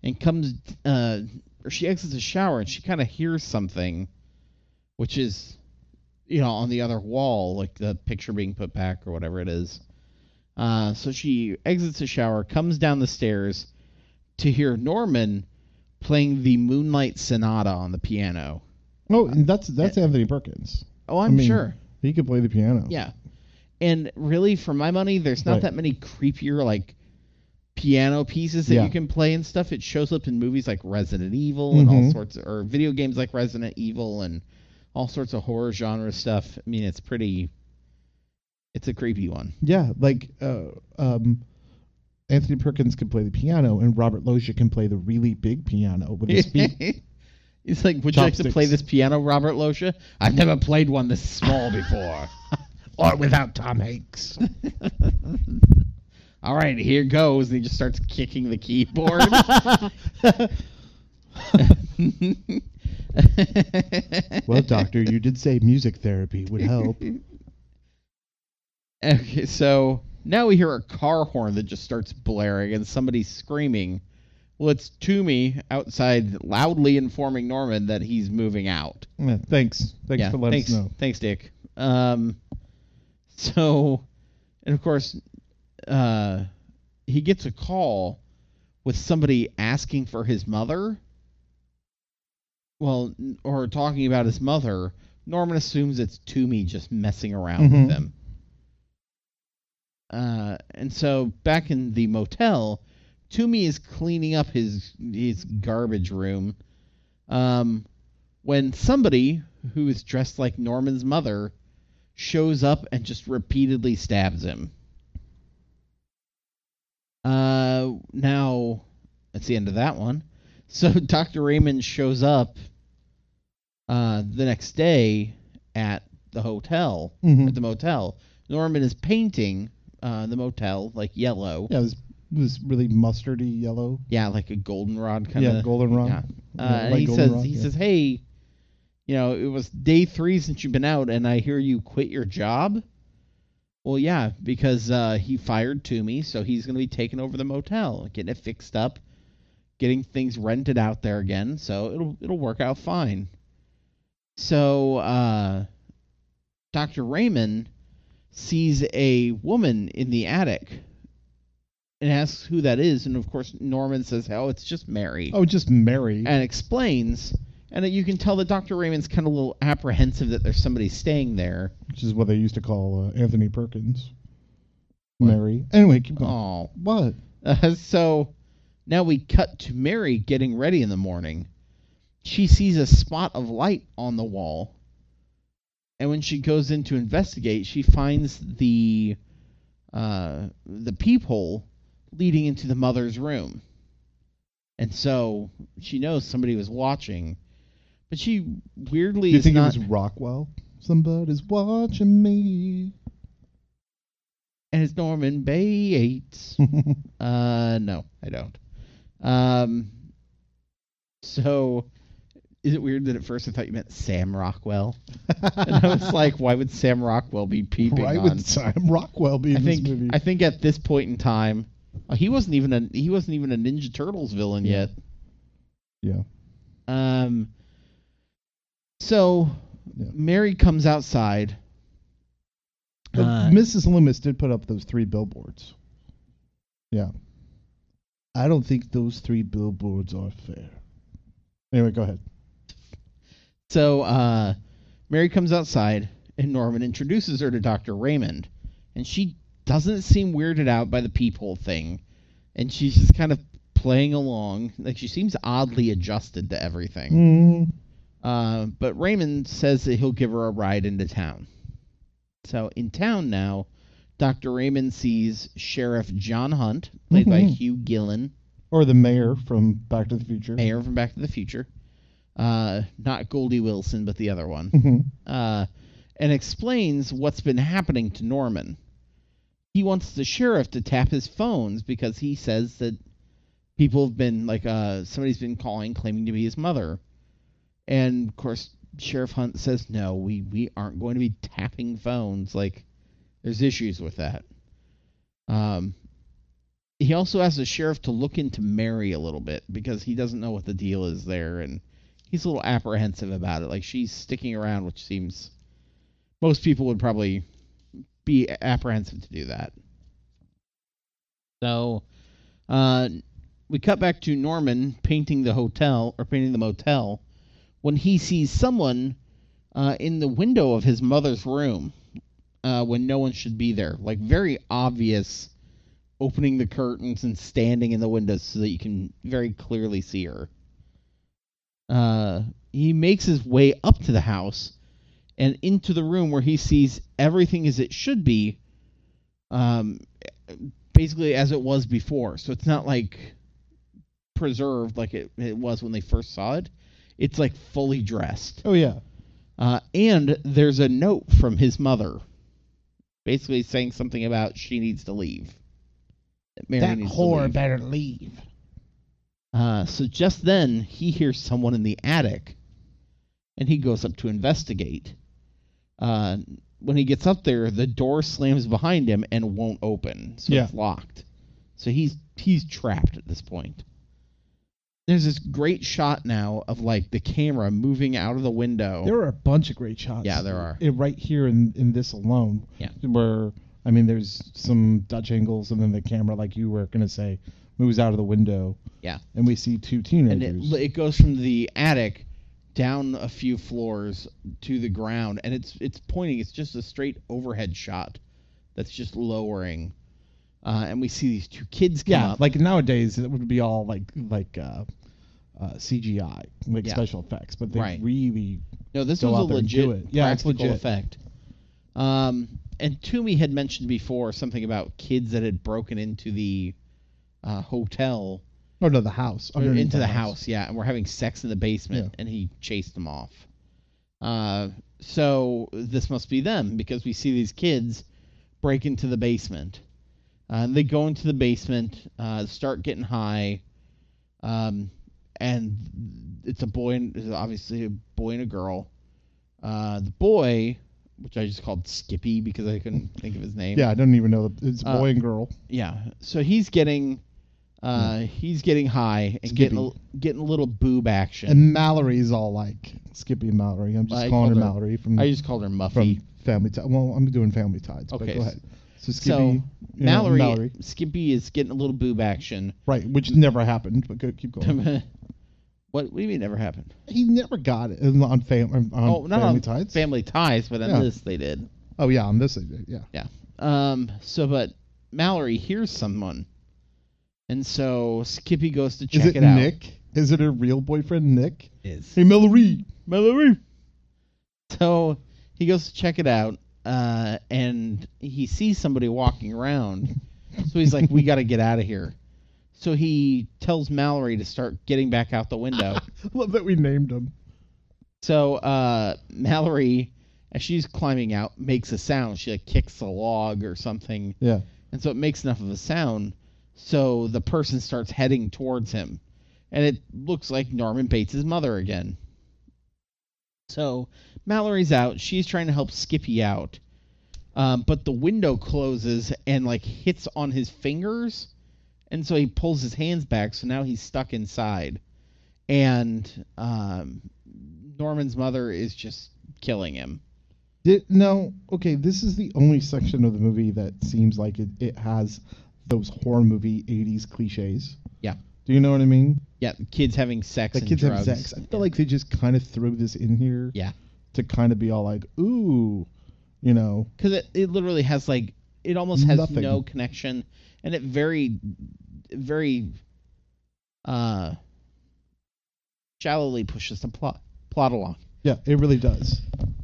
she exits the shower, and she kind of hears something, which is, on the other wall, like the picture being put back or whatever it is. So she exits the shower, comes down the stairs to hear Norman playing the Moonlight Sonata on the piano. Oh, and that's Anthony Perkins. Oh, I'm sure. He could play the piano. Yeah. And really, for my money, there's not that many creepier, piano pieces that you can play and stuff. It shows up in movies like Resident Evil and all sorts of, or video games like Resident Evil and all sorts of horror genre stuff. I mean, it's a creepy one. Yeah, Anthony Perkins can play the piano, and Robert Loggia can play the really big piano with his feet. He's like, would you like to play this piano, Robert Loggia? I've never played one this small before. Or without Tom Hanks. All right, here goes. And he just starts kicking the keyboard. Well, doctor, you did say music therapy would help. Okay, so now we hear a car horn that just starts blaring and somebody's screaming. Well, it's Toomey outside loudly informing Norman that he's moving out. Yeah, thanks for letting us know. Thanks, Dick. So, and of course, he gets a call with somebody asking for his mother. Well, or talking about his mother. Norman assumes it's Toomey just messing around with him. And so back in the motel, Toomey is cleaning up his garbage room when somebody who is dressed like Norman's mother shows up and just repeatedly stabs him. Now, that's the end of that one. So Dr. Raymond shows up the next day at the hotel, at the motel. Norman is painting the motel like yellow. Yeah, it was really mustardy yellow. Yeah, like a goldenrod kind of. Yeah, goldenrod. Yeah. And like he goldenrod, says, hey, it was day 3 since you've been out, and I hear you quit your job. Well, yeah, because he fired Toomey, so he's going to be taking over the motel, getting it fixed up, getting things rented out there again. So it'll work out fine. So Dr. Raymond sees a woman in the attic and asks who that is, and of course Norman says, "Oh, it's just Mary." Oh, just Mary. And explains, and you can tell that Dr. Raymond's kind of a little apprehensive that there's somebody staying there. Which is what they used to call Anthony Perkins. Mary. Anyway, keep going. Oh, What? So now we cut to Mary getting ready in the morning. She sees a spot of light on the wall, and when she goes in to investigate, she finds the peephole leading into the mother's room. And so she knows somebody was watching, but she weirdly Do you is think not... it was Rockwell? Somebody's watching me. And it's Norman Bates. No, I don't. So, is it weird that at first I thought you meant Sam Rockwell? And I was like, why would Sam Rockwell be peeping Why on? would Sam Rockwell be in this movie? I think at this point in time, he wasn't even a Ninja Turtles villain yet. Yeah. So Mary comes outside. But Mrs. Loomis did put up those 3 billboards. Yeah. I don't think those 3 billboards are fair. Anyway, go ahead. So Mary comes outside, and Norman introduces her to Dr. Raymond. And she doesn't seem weirded out by the peephole thing. And she's just kind of playing along. Like, she seems oddly adjusted to everything. But Raymond says that he'll give her a ride into town. So in town now, Dr. Raymond sees Sheriff John Hunt, played by Hugh Gillen. Or the mayor from Back to the Future. Mayor from Back to the Future. Not Goldie Wilson, but the other one. And explains what's been happening to Norman. He wants the sheriff to tap his phones because he says that people have been, somebody's been calling, claiming to be his mother. And, of course, Sheriff Hunt says, no, we aren't going to be tapping phones. There's issues with that. He also asks the sheriff to look into Mary a little bit because he doesn't know what the deal is there, and he's a little apprehensive about it. She's sticking around, which seems most people would probably be apprehensive to do that. So, we cut back to Norman painting the motel, when he sees someone in the window of his mother's room when no one should be there. Very obvious, opening the curtains and standing in the windows so that you can very clearly see her. He makes his way up to the house and into the room where he sees everything as it should be, basically as it was before. So it's not preserved like it was when they first saw it. It's fully dressed. Oh, yeah. And there's a note from his mother, basically saying something about she needs to leave. Mary needs to leave. better leave. So just then, he hears someone in the attic, and he goes up to investigate. When he gets up there, the door slams behind him and won't open, so it's locked. So he's trapped at this point. There's this great shot now of the camera moving out of the window. There are a bunch of great shots. Yeah, there are. Right here in this alone. Yeah. Where, there's some Dutch angles, and then the camera, like you were going to say, moves out of the window. Yeah. And we see 2 teenagers. And it goes from the attic down a few floors to the ground, and it's pointing. It's just a straight overhead shot that's just lowering, and we see these two kids come up. Like nowadays it would be all like CGI, like Yeah. special effects, but they Right. really No, this go was a out there and do legit it. Yeah, it's practical legit. effect. And Toomey had mentioned before something about kids that had broken into the hotel. Oh no, the house. Or underneath into the house, yeah, and we're having sex in the basement, Yeah. and he chased them off. So this must be them, because we see these kids break into the basement. They go into the basement, start getting high, and it's obviously a boy and a girl. The boy, which I just called Skippy because I couldn't think of his name. Yeah, I don't even know. It's boy and girl. Yeah. So he's getting high and Skippy. getting a little boob action. And Mallory's all like Skippy and Mallory. I'm just I calling her called her- Mallory from I just called her Muffy. from Family Ties. Well, I'm doing Family Ties. But Okay, go ahead. So Skippy, So you know, Mallory, Skippy is getting a little boob action. right? Which never happened. But go, keep going. What do you mean never happened? He never got it on Not Family on Ties. Family Ties, but on Yeah. this they did. Oh yeah, on this they did. Yeah. Yeah. But Mallory hears someone, and so Skippy goes to check Is it out. Nick? Is it her real boyfriend, Nick? Is Hey, Mallory. So he goes to check it out, and he sees somebody walking around. So he's like, "We got to get out of here." So he tells Mallory to start getting back out the window. Love that we named him. So Mallory, as she's climbing out, makes a sound. She like kicks a log or something, Yeah. and so it makes enough of a sound. So the person starts heading towards him, and it looks like Norman Bates' mother again. So Mallory's out. She's trying to help Skippy out, but the window closes and like hits on his fingers, and so he pulls his hands back. So now he's stuck inside, and Norman's mother is just killing him. No, okay, this is the only section of the movie that seems like it has those horror movie 80s cliches. Yeah. Do you know what I mean? Yeah, kids having sex Like and kids drugs. have sex. I feel like they just kind of threw this in here Yeah. to kind of be all like, ooh, you know. Because it literally has like, it almost has Nothing. no connection, and it very shallowly pushes the plot along. Yeah, it really does.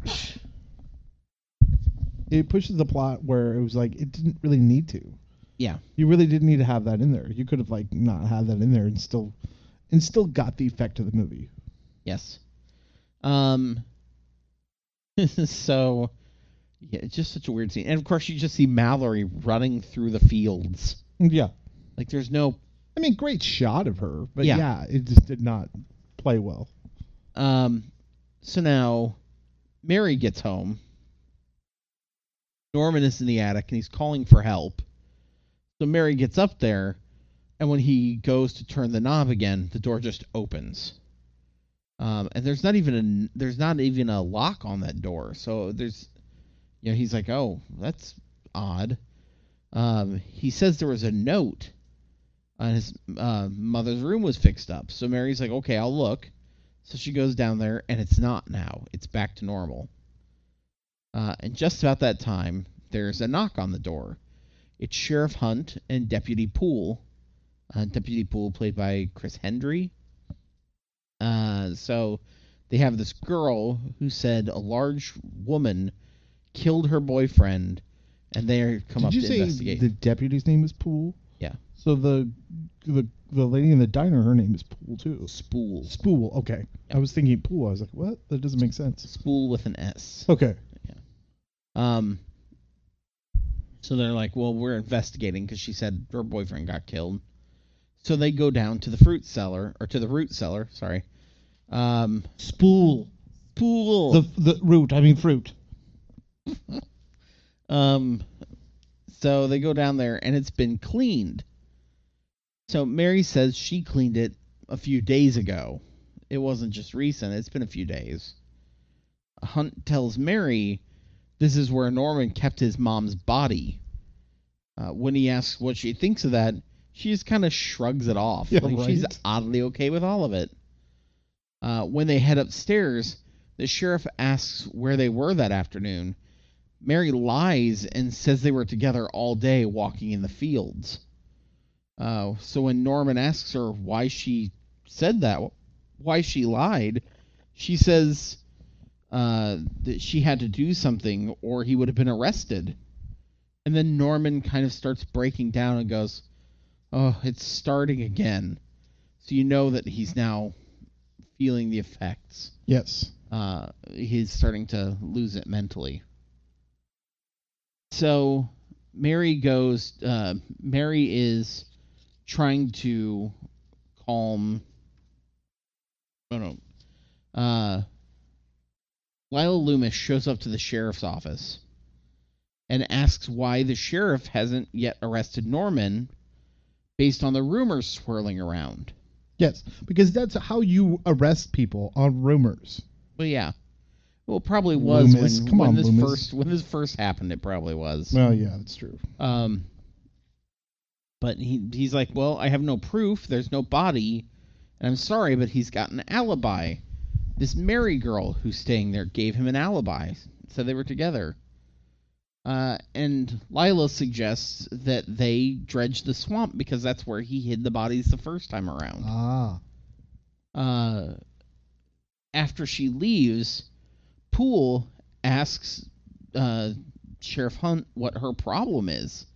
It pushes the plot where it was like, it didn't really need to. Yeah. You really didn't need to have that in there. You could have like not had that in there and still got the effect of the movie. Yes. So, yeah, it's just such a weird scene. And of course, you just see Mallory running through the fields. Yeah. Like, there's no. I mean, great shot of her, but Yeah. yeah, it just did not play well. So now, Mary gets home. Norman is in the attic, and he's calling for help. So Mary gets up there, and when he goes to turn the knob again, the door just opens. And there's not even a lock on that door. So there's, he's like, oh, that's odd. He says there was a note on his mother's room was fixed up. So Mary's like, okay, I'll look. So she goes down there, and it's not now. It's back to normal. And just about that time, there's a knock on the door. It's Sheriff Hunt and Deputy Poole. Deputy Poole played by Chris Hendry. So they have this girl who said a large woman killed her boyfriend, and they come up Did to you say investigate. the deputy's name is Poole? Yeah. So the lady in the diner, her name is Poole too. Spool. Spool. Okay. I was thinking Poole. I was like, what? That doesn't make sense. Spool with an S. Okay. So they're like, well, we're investigating because she said her boyfriend got killed. So they go down to the root cellar, sorry. Spool. Pool. The root. I mean fruit. So they go down there, and it's been cleaned. So Mary says she cleaned it a few days ago. It wasn't just recent. It's been a few days. Hunt tells Mary this is where Norman kept his mom's body. When he asks what she thinks of that, she just kind of shrugs it off. Yeah, She's right. oddly okay with all of it. When they head upstairs, the sheriff asks where they were that afternoon. Mary lies and says they were together all day walking in the fields. So when Norman asks her why she said that, why she lied, she says that she had to do something or he would have been arrested. And then Norman kind of starts breaking down and goes, "Oh, it's starting again." So you know that he's now feeling the effects. Yes. He's starting to lose it mentally. So Mary is trying to calm. Lila Loomis shows up to the sheriff's office and asks why the sheriff hasn't yet arrested Norman based on the rumors swirling around. Yes, because that's how you arrest people, on rumors. Well, yeah. Well, it probably was Loomis. when this first happened. It probably was. Well, yeah, that's true. But he's like, well, I have no proof. There's no body, and I'm sorry, but he's got an alibi. This Mary girl who's staying there gave him an alibi, said they were together. And Lila suggests that they dredge the swamp because that's where he hid the bodies the first time around. After she leaves, Poole asks Sheriff Hunt what her problem is.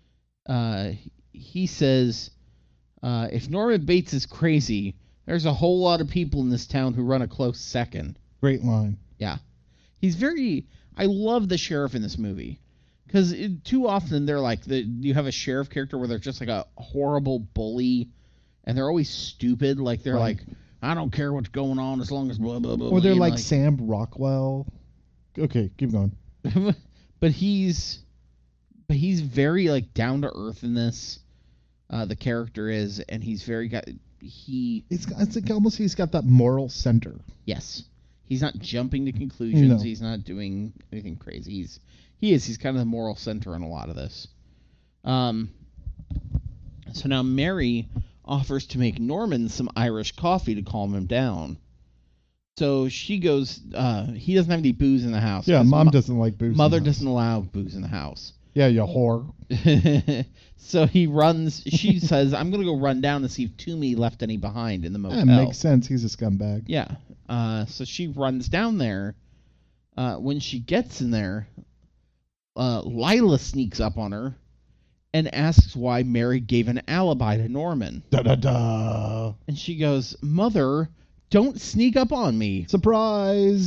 He says, if Norman Bates is crazy, there's a whole lot of people in this town who run a close second. Great line. Yeah. I love the sheriff in this movie. Because too often they're like, you have a sheriff character where they're just like a horrible bully, and they're always stupid. Like, they're like, I don't care what's going on as long as blah, blah, blah. Or they're like Sam Rockwell. Okay, keep going. But he's very, like, down to earth in this. The character is, and he's very It's like almost he's got that moral center. Yes. He's not jumping to conclusions. No. He's not doing anything crazy. He's kind of the moral center in a lot of this. So now Mary offers to make Norman some Irish coffee to calm him down. So she goes, he doesn't have any booze in the house. Yeah, Mom doesn't like booze. Mother doesn't allow booze in the house. Yeah, you whore. So he runs. She says, I'm going to go run down and see if Toomey left any behind in the motel. That makes sense. He's a scumbag. Yeah. So she runs down there. When she gets in there, Lila sneaks up on her and asks why Mary gave an alibi to Norman. Da-da-da. And she goes, Mother, don't sneak up on me. Surprise.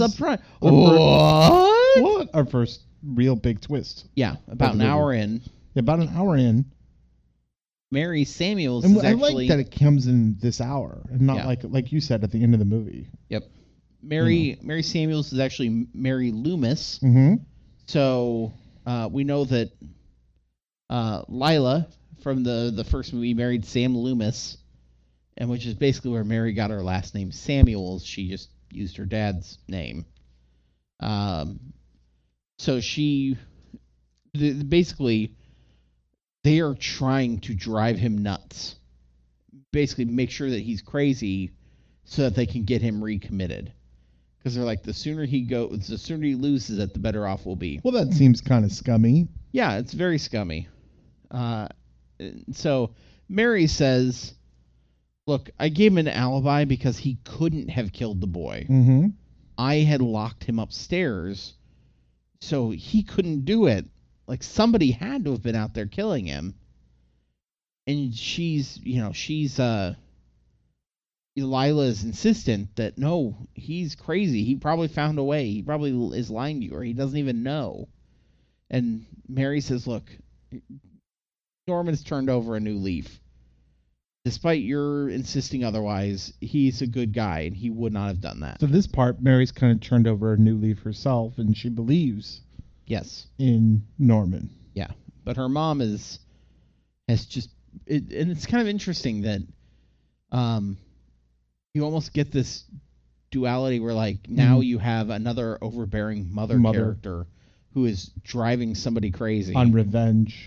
What? Our first real big twist. Yeah, about an hour in. About an hour in. Mary Samuels and is I actually... like that it comes in this hour and not like you said at the end of the movie. Yep. Mary Samuels is actually Mary Loomis. Mm-hmm. So we know that Lila from the first movie married Sam Loomis, and which is basically where Mary got her last name Samuels. She just used her dad's name. So she basically they are trying to drive him nuts. Basically make sure that he's crazy so that they can get him recommitted. Because they're like, the sooner he loses it, the better off we'll be. Well, that seems kind of scummy. Yeah, it's very scummy. So Mary says, look, I gave him an alibi because he couldn't have killed the boy. Mm-hmm. I had locked him upstairs, so he couldn't do it. Like, somebody had to have been out there killing him. And Lila is insistent that, no, he's crazy. He probably found a way. He probably is lying to you, or he doesn't even know. And Mary says, look, Norman's turned over a new leaf. Despite your insisting otherwise, he's a good guy, and he would not have done that. So this part, Mary's kind of turned over a new leaf herself, and she believes in Norman. Yeah, but her mom has just... and it's kind of interesting that you almost get this duality where, like, now you have another overbearing mother character who is driving somebody crazy. On revenge. Yeah. And so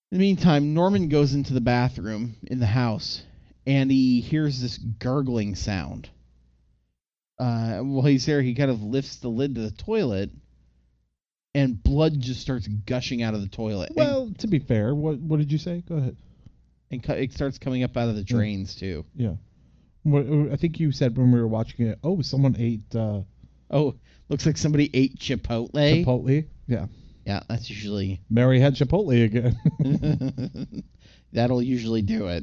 In the meantime, Norman goes into the bathroom in the house, and he hears this gurgling sound. While he's there, he kind of lifts the lid to the toilet, and blood just starts gushing out of the toilet. Well, to be fair, what did you say? Go ahead. And it starts coming up out of the drains, too. Yeah. I think you said when we were watching it, someone ate... looks like somebody ate Chipotle. Chipotle? Yeah. Yeah, that's usually... Mary had Chipotle again. That'll usually do it.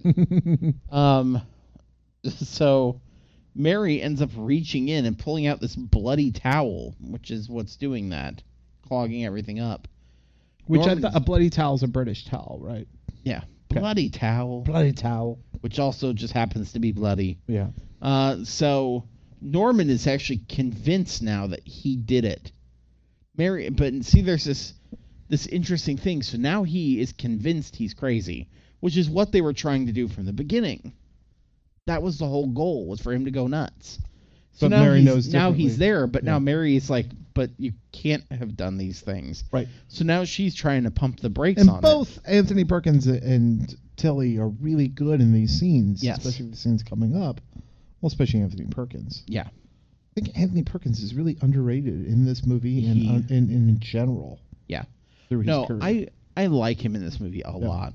So Mary ends up reaching in and pulling out this bloody towel, which is what's doing that, clogging everything up. Which a bloody towel is a British towel, right? Yeah, Okay. bloody towel. Bloody towel. Which also just happens to be bloody. Yeah. So Norman is actually convinced now that he did it. Mary, but see, there's this interesting thing. So now he is convinced he's crazy, which is what they were trying to do from the beginning. That was the whole goal, was for him to go nuts. So But now Mary knows now differently. he's there, but now Yeah. Mary is like, but you can't have done these things. Right. So now she's trying to pump the brakes And on both Anthony Perkins and Tilly are really good in these scenes, Yes. especially the scenes coming up. Well, especially Anthony Perkins. it. Yeah. I think Anthony Perkins is really underrated in this movie He- and in general. Yeah. Through his No, career. I like him in this movie a lot.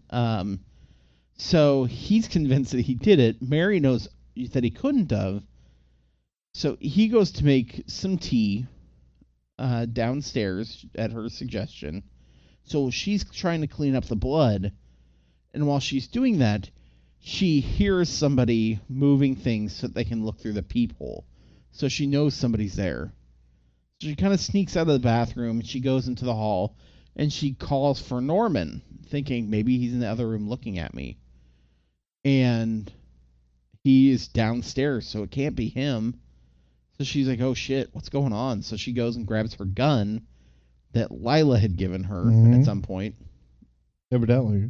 So he's convinced that he did it. Mary knows that he couldn't have. So he goes to make some tea downstairs at her suggestion. So she's trying to clean up the blood. And while she's doing that, she hears somebody moving things so that they can look through the peephole. So she knows somebody's there. So she kind of sneaks out of the bathroom. She goes into the hall, and she calls for Norman, thinking maybe he's in the other room looking at me. And he is downstairs, so it can't be him. So she's like, oh shit, what's going on? So she goes and grabs her gun that Lila had given her Mhm. at some point. Evidently.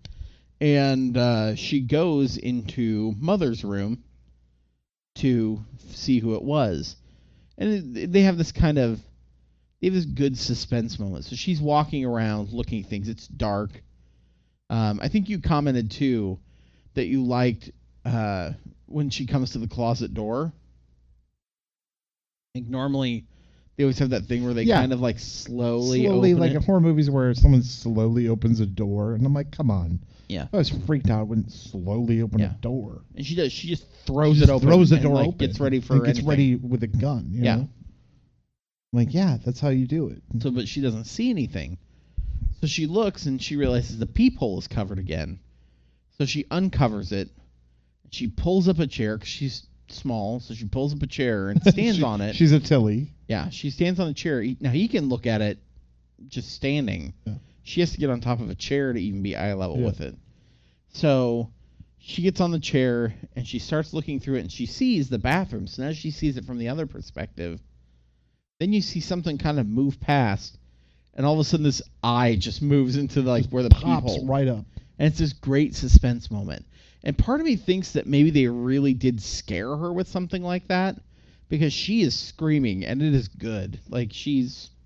And she goes into Mother's room to see who it was. And they have this good suspense moment. So she's walking around looking at things. It's dark. I think you commented, too, that you liked when she comes to the closet door. Like, normally, they always have that thing where they Yeah. kind of, like, slowly open like it. in horror movies where someone slowly opens a door, and I'm like, come on. Yeah. I was freaked out when it slowly opened Yeah. a door. And she does. She just throws She it just open. throws the and, door like, open. Gets ready for and gets anything. ready with a gun. You Yeah. know? I'm like, yeah, that's how you do it. So, but she doesn't see anything. So she looks and she realizes the peephole is covered again. So she uncovers it. She pulls up a chair because she's small. So she pulls up a chair and stands on it. She's a Tilly. Yeah, she stands on the chair. Now he can look at it just standing. Yeah. She has to get on top of a chair to even be eye level Yeah. with it. So she gets on the chair and she starts looking through it and she sees the bathroom. So now she sees it from the other perspective. Then you see something kind of move past, and all of a sudden this eye just moves into where the Pops peephole. right up. And it's this great suspense moment. And part of me thinks that maybe they really did scare her with something like that, because she is screaming, and it is good. Like she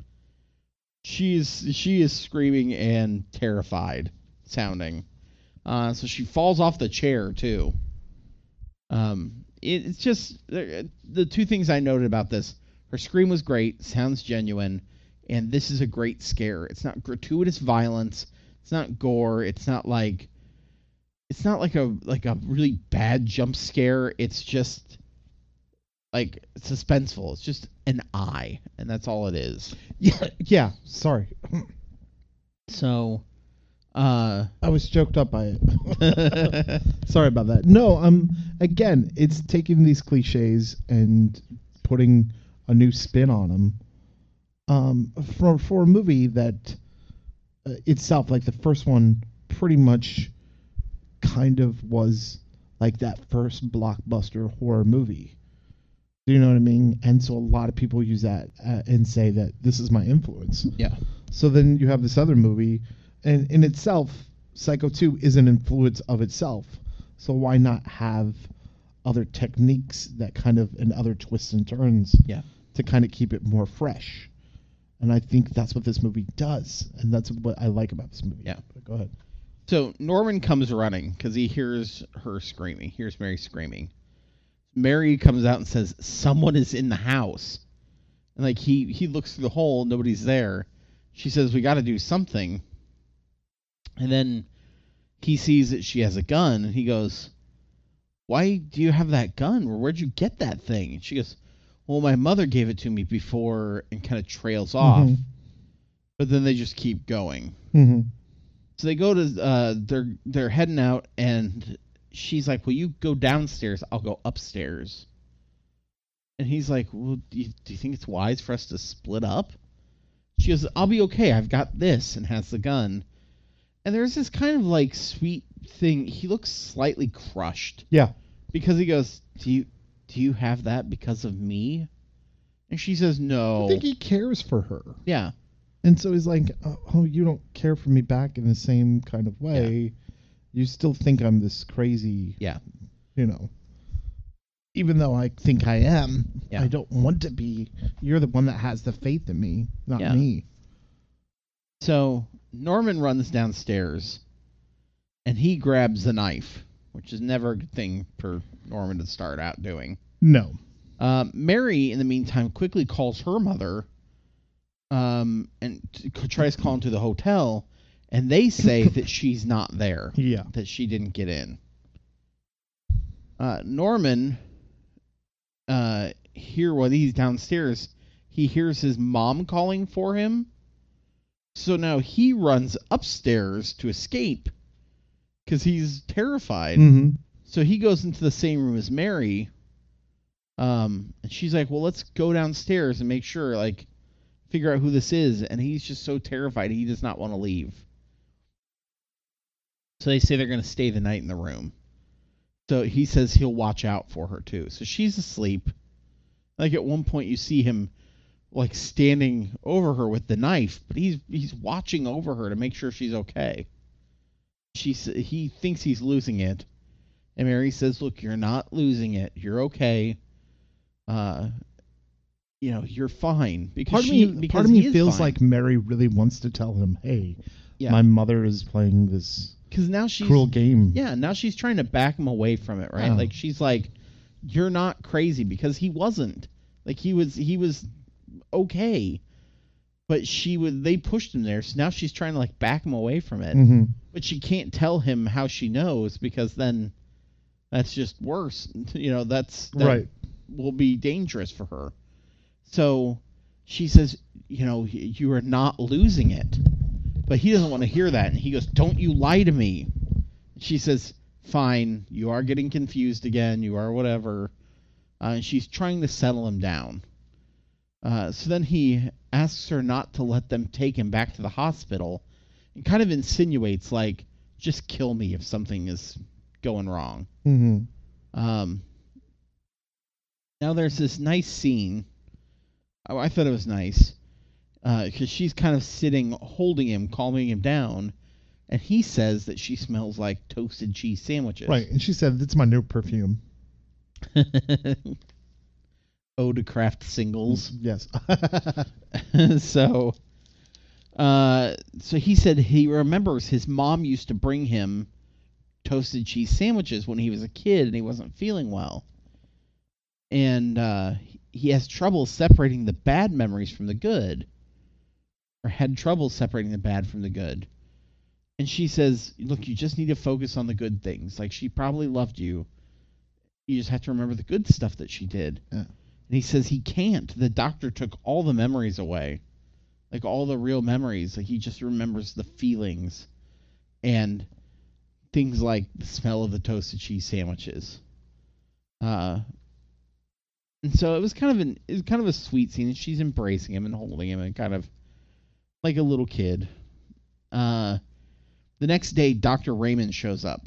is screaming and terrified sounding. So she falls off the chair too. It's just the two things I noted about this. Her scream was great, sounds genuine, and this is a great scare. It's not gratuitous violence. It's not gore. It's not like a really bad jump scare. It's just like suspenseful. It's just an eye, and that's all it is. Yeah. Sorry. So, I was choked up by it. Sorry about that. No, again, it's taking these cliches and putting a new spin on them. For a movie that itself, like the first one, pretty much kind of was like that first blockbuster horror movie. Do you know what I mean? And so a lot of people use that and say that this is my influence. yeah. So then you have this other movie, and in itself, Psycho 2 is an influence of itself. So why not have other techniques that kind of, and other twists and turns Yeah. to kind of keep it more fresh? And I think that's what this movie does, and that's what I like about this movie. Yeah. But go ahead. So Norman comes running because he hears her screaming. He hears Mary screaming. Mary comes out and says, "Someone is in the house." And like he looks through the hole, nobody's there. She says, "We got to do something." And then he sees that she has a gun, and he goes, "Why do you have that gun? Or where'd you get that thing?" And she goes, "Well, my mother gave it to me before," and kind of trails off. Mm-hmm. But then they just keep going. Mm-hmm. So they go to they're heading out, and she's like, "Will you go downstairs? I'll go upstairs." And he's like, "Well, do you think it's wise for us to split up?" She goes, "I'll be okay. I've got this," and has the gun. And there's this kind of like sweet thing. He looks slightly crushed. Yeah. Because he goes, Do you have that because of me?" And she says, "No." I think he cares for her. Yeah. And so he's like, "Oh, you don't care for me back in the same kind of way. Yeah. You still think I'm this crazy, Yeah. Even though I think I am, Yeah. I don't want to be. You're the one that has the faith in me, not Yeah. me." So Norman runs downstairs, and he grabs the knife, which is never a good thing for Norman to start out doing. No. Mary, in the meantime, quickly calls her mother and tries calling to the hotel, and they say that she's not there, Yeah. that she didn't get in. Norman, when he's downstairs, he hears his mom calling for him. So now he runs upstairs to escape because he's terrified. Mm-hmm. So he goes into the same room as Mary. And she's like, "Well, let's go downstairs and make sure, like, figure out who this is." And he's just so terrified he does not want to leave. So they say they're going to stay the night in the room. So he says he'll watch out for her too. So she's asleep. Like at one point you see him like standing over her with the knife, but he's watching over her to make sure she's okay. He thinks he's losing it. And Mary says, "Look, you're not losing it. You're okay. You're fine." Because part of me feels fine. like Mary really wants to tell him, "Hey, Yeah. my mother is playing this Because now she's cruel game." Yeah, now she's trying to back him away from it, right? Yeah. Like she's like, "You're not crazy," because he wasn't. Like he was okay. But they pushed him there, so now she's trying to like back him away from it. Mm-hmm. But she can't tell him how she knows because then that's just worse. That Right. will be dangerous for her. So she says, "You are not losing it." But he doesn't want to hear that. And he goes, "Don't you lie to me." She says, "Fine, you are getting confused again. You are whatever." And she's trying to settle him down. So then he asks her not to let them take him back to the hospital and kind of insinuates, like, "Just kill me if something is going wrong." Mm-hmm. Now there's this nice scene. Oh, I thought it was nice. Because she's kind of sitting, holding him, calming him down, and he says that she smells like toasted cheese sandwiches. Right, and she said, "It's my new perfume." Eau de Craft singles. Yes. So he said he remembers his mom used to bring him toasted cheese sandwiches when he was a kid and he wasn't feeling well. And he has trouble separating the bad memories from the good. Or had trouble separating the bad from the good. And she says, "Look, you just need to focus on the good things. Like, she probably loved you. You just have to remember the good stuff that she did." Yeah. And he says he can't. The doctor took all the memories away. Like, all the real memories. Like, he just remembers the feelings. And things like the smell of the toasted cheese sandwiches. And so it was kind of a sweet scene. And she's embracing him and holding him and kind of like a little kid. The next day, Dr. Raymond shows up.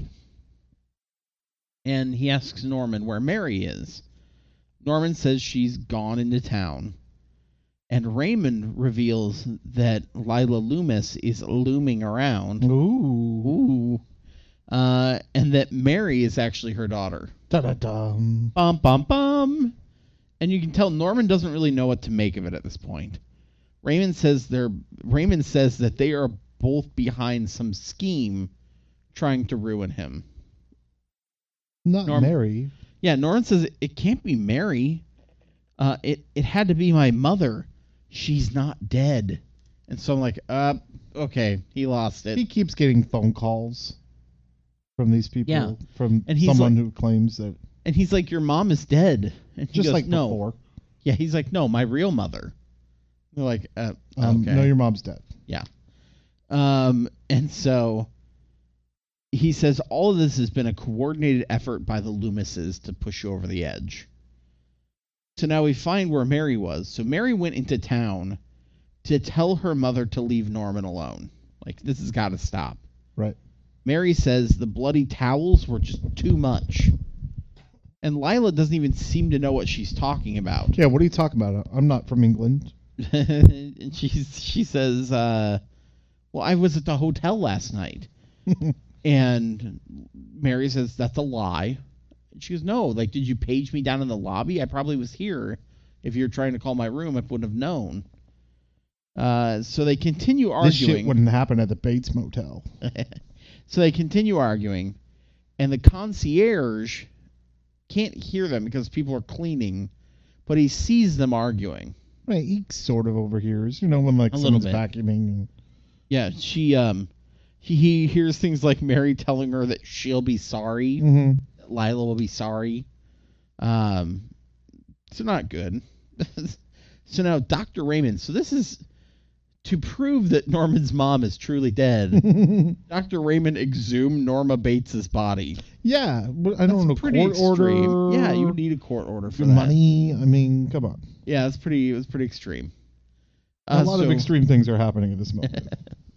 And he asks Norman where Mary is. Norman says she's gone into town. And Raymond reveals that Lila Loomis is looming around. Ooh. And that Mary is actually her daughter. Da-da-dum. Bum, bum, bum. And you can tell Norman doesn't really know what to make of it at this point. Raymond says that they are both behind some scheme trying to ruin him. Not Mary. Yeah, Norman says it can't be Mary. It had to be my mother. She's not dead. And so I'm like, okay, he lost it. He keeps getting phone calls from these people. Yeah. From And he's someone like- who claims that. And he's like, your mom is dead. And he Just goes, like no. before. Yeah, he's like, no, my real mother. They're like, okay. No, your mom's dead. Yeah. And so he says all of this has been a coordinated effort by the Loomises to push you over the edge. So now we find where Mary was. So Mary went into town to tell her mother to leave Norman alone. Like, this has got to stop. Right. Mary says the bloody towels were just too much. And Lila doesn't even seem to know what she's talking about. Yeah, what are you talking about? I'm not from England. And she says, well, I was at the hotel last night. And Mary says, that's a lie. And she goes, no, like, did you page me down in the lobby? I probably was here. If you're trying to call my room, I wouldn't have known. So they continue arguing. This shit wouldn't happen at the Bates Motel. So they continue arguing, and the concierge can't hear them because people are cleaning, but he sees them arguing. Right, he sort of overhears, when like A little someone's bit. vacuuming. Yeah, he hears things like Mary telling her that she'll be sorry. Mm-hmm. Lila will be sorry. So not good. So now Dr. Raymond. So this is to prove that Norman's mom is truly dead. Dr. Raymond exhumed Norma Bates's body. Yeah, but I don't know, Pretty court extreme. order. Yeah, you would need a court order for the that. money. I mean, come on. Yeah, it was pretty extreme. A lot of extreme things are happening at this moment.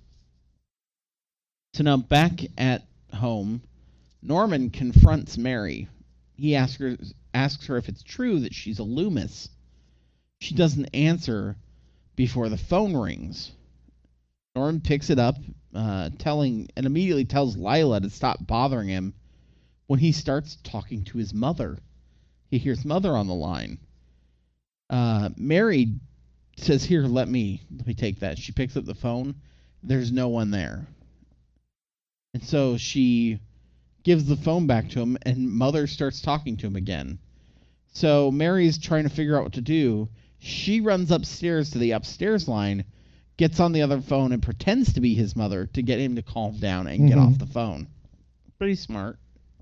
So now back at home, Norman confronts Mary. He asks her if it's true that she's a Loomis. She doesn't answer before the phone rings. Norman picks it up, and immediately tells Lila to stop bothering him when he starts talking to his mother. He hears mother on the line. Mary says, here, let me take that. She picks up the phone. There's no one there. And so she gives the phone back to him, and mother starts talking to him again. So Mary's trying to figure out what to do. She runs upstairs to the upstairs line, gets on the other phone, and pretends to be his mother to get him to calm down and get off the phone. Pretty smart.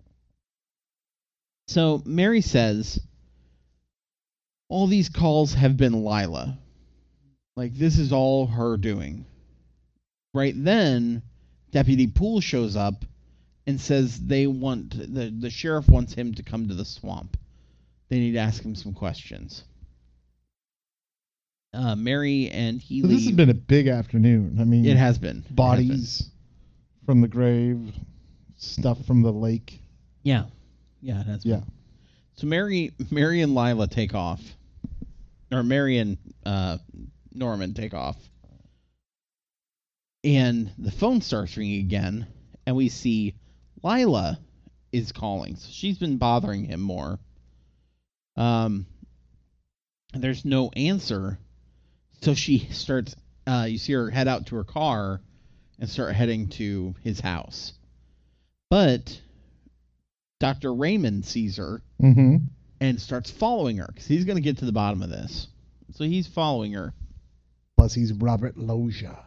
So Mary says, all these calls have been Lila. Like, this is all her doing. Right then, Deputy Poole shows up and says the sheriff wants him to come to the swamp. They need to ask him some questions. Mary and he So leave. this has been a big afternoon. I mean, It has been. bodies from the grave, stuff from the lake. Yeah. Yeah, it has been. Yeah. So Mary and Lila take off. Or Mary and Norman take off. And the phone starts ringing again, and we see Lila is calling. So she's been bothering him more. And there's no answer. So she starts, you see her head out to her car and start heading to his house. But Dr. Raymond sees her Mm-hmm. and starts following her because he's going to get to the bottom of this. So he's following her. Plus, he's Robert Loggia.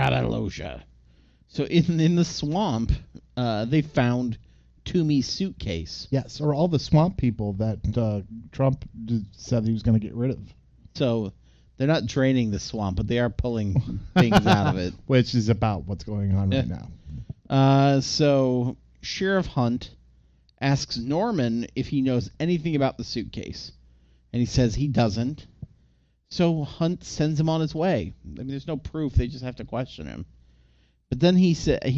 So in the swamp, they found Toomey's suitcase. Yes, or all the swamp people that Trump said he was going to get rid of. So they're not draining the swamp, but they are pulling things out of it. Which is about what's going on right now. So Sheriff Hunt asks Norman if he knows anything about the suitcase. And he says he doesn't. So Hunt sends him on his way. I mean, there's no proof. They just have to question him. But then he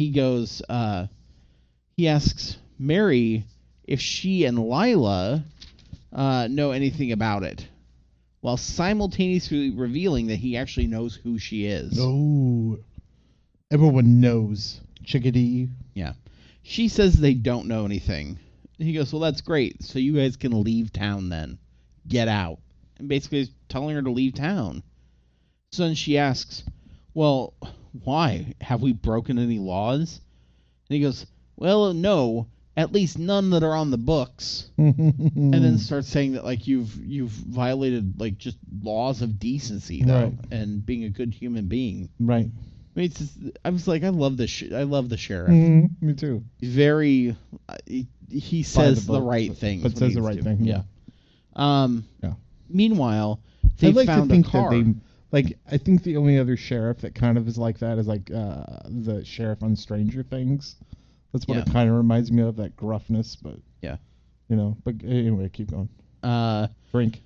asks Mary if she and Lila know anything about it, while simultaneously revealing that he actually knows who she is. Oh, everyone knows Chickadee. Yeah. She says they don't know anything. He goes, well, that's great. So you guys can leave town then. Get out. And basically is telling her to leave town. So then she asks, well, why? Have we broken any laws? And he goes, well, no, at least none that are on the books. And then starts saying that like you've violated like just laws of decency though, Right. and being a good human being. Right. I mean, it's just, I was like, I love this. I love the sheriff. Me too. He's very. He says the book, right but- things. but when says he the needs right to. thing, yeah. Yeah. Yeah. Meanwhile, they I'd like found to think a car. that they like. I think the only other sheriff that kind of is like that is like the sheriff on Stranger Things. That's what it Yeah. kind of reminds me of, that gruffness. But Yeah. you know. But anyway, keep going. Drink.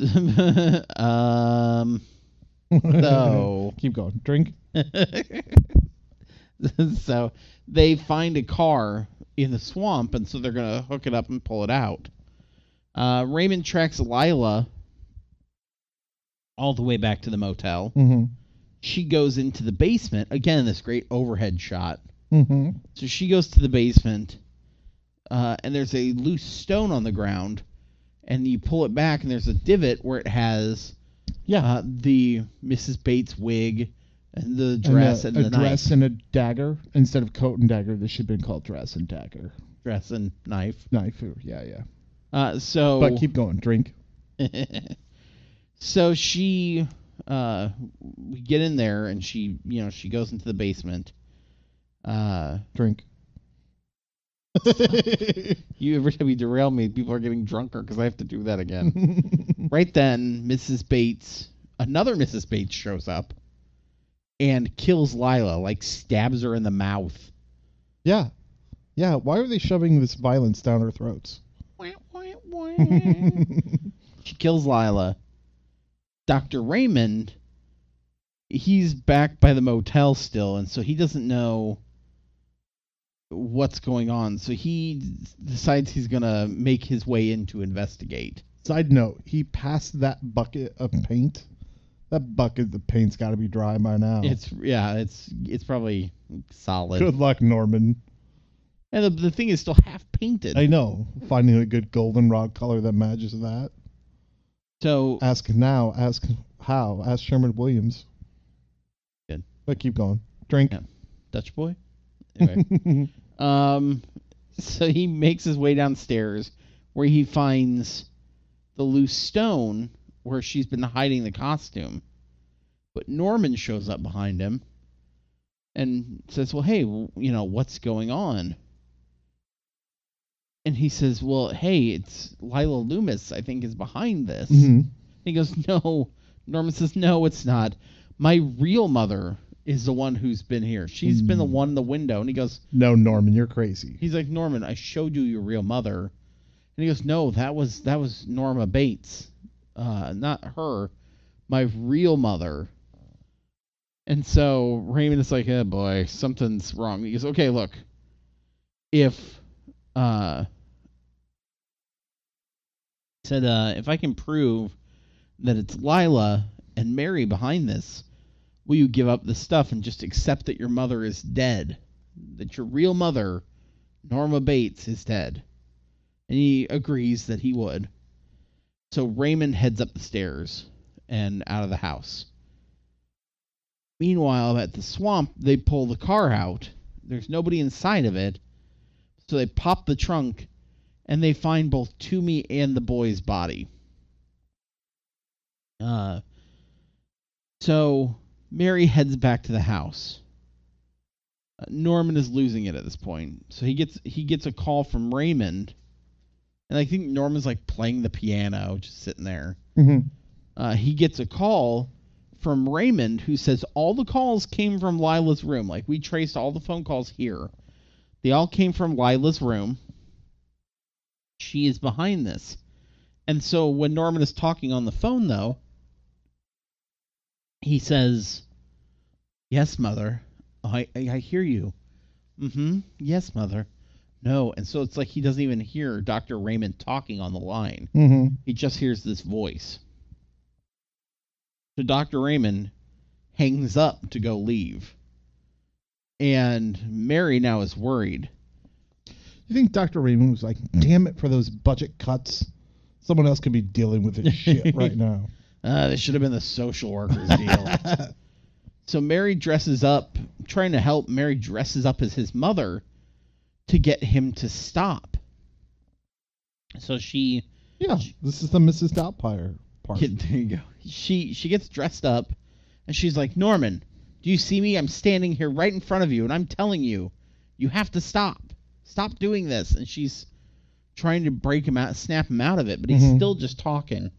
So keep going. Drink. so they find a car in the swamp, and so they're gonna hook it up and pull it out. Raymond tracks Lila all the way back to the motel. Mm-hmm. She goes into the basement again. This great overhead shot. Mm-hmm. So she goes to the basement, and there's a loose stone on the ground, and you pull it back, and there's a divot where it has the Mrs. Bates wig and the dress and a the dress knife. and a dagger instead of coat and dagger. This should have been called dress and dagger. Dress and knife. Knife. Yeah. So But keep going. Drink. So she, we get in there, and she goes into the basement. Drink. Every time you derail me, people are getting drunker because I have to do that again. Right then, another Mrs. Bates shows up and kills Lila, like stabs her in the mouth. Yeah. Yeah. Why are they shoving this violence down our throats? She kills Lila. Dr. Raymond, he's back by the motel still, and so he doesn't know what's going on. So he decides he's going to make his way in to investigate. Side note, he passed that bucket of paint. That bucket of paint's got to be dry by now. It's probably solid. Good luck, Norman. And the thing is still half painted. I know. Finding a good goldenrod color that matches that. So Ask now. Ask how. Ask Sherman Williams. Good. But keep going. Drink. Yeah. Dutch boy. Anyway, so he makes his way downstairs where he finds the loose stone where she's been hiding the costume. But Norman shows up behind him and says, well, hey, what's going on? And he says, well, hey, it's Lila Loomis, I think, is behind this. Mm-hmm. He goes, no. Norman says, no, it's not. My real mother is the one who's been here. She's been the one in the window. And he goes, no, Norman, you're crazy. he's like, Norman, I showed you your real mother. And he goes, no, that was Norma Bates. Not her. My real mother. And so Raymond is like, oh boy, something's wrong. He goes, okay, look. If I can prove that it's Lila and Mary behind this, will you give up the stuff and just accept that your mother is dead? That your real mother, Norma Bates, is dead? And he agrees that he would. So Raymond heads up the stairs and out of the house. Meanwhile, at the swamp, they pull the car out. There's nobody inside of it. So they pop the trunk, and they find both Toomey and the boy's body. So Mary heads back to the house. Norman is losing it at this point. So he gets a call from Raymond, and I think Norman's like playing the piano, just sitting there. Mm-hmm. He gets a call from Raymond who says all the calls came from Lila's room. Like, we traced all the phone calls here. They all came from Lila's room. She is behind this. And so when Norman is talking on the phone, though, he says, yes, Mother. I hear you. Mm-hmm. Yes, Mother. No. And so it's like he doesn't even hear Dr. Raymond talking on the line. Mm-hmm. He just hears this voice. So Dr. Raymond hangs up to go leave. And Mary now is worried. You think Dr. Raymond was like, damn it for those budget cuts? Someone else could be dealing with this shit right now. This should have been the social worker's deal. So Mary dresses up, trying to help. Mary dresses up as his mother to get him to stop. So she... Yeah, this is the Mrs. Doubtfire part. There you go. She gets dressed up, and she's like, Norman, do you see me? I'm standing here right in front of you, and I'm telling you, you have to stop. Stop doing this. And she's trying to break him out, snap him out of it, but he's still just talking.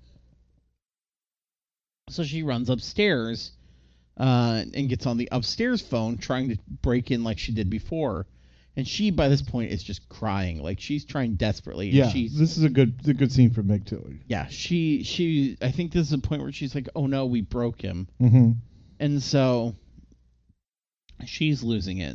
So she runs upstairs and gets on the upstairs phone, trying to break in like she did before. And she, by this point, is just crying. Like, she's trying desperately. Yeah, and this is a good scene for Meg Tilly. Yeah, she. I think this is a point where she's like, oh no, we broke him. Mm-hmm. And so she's losing it.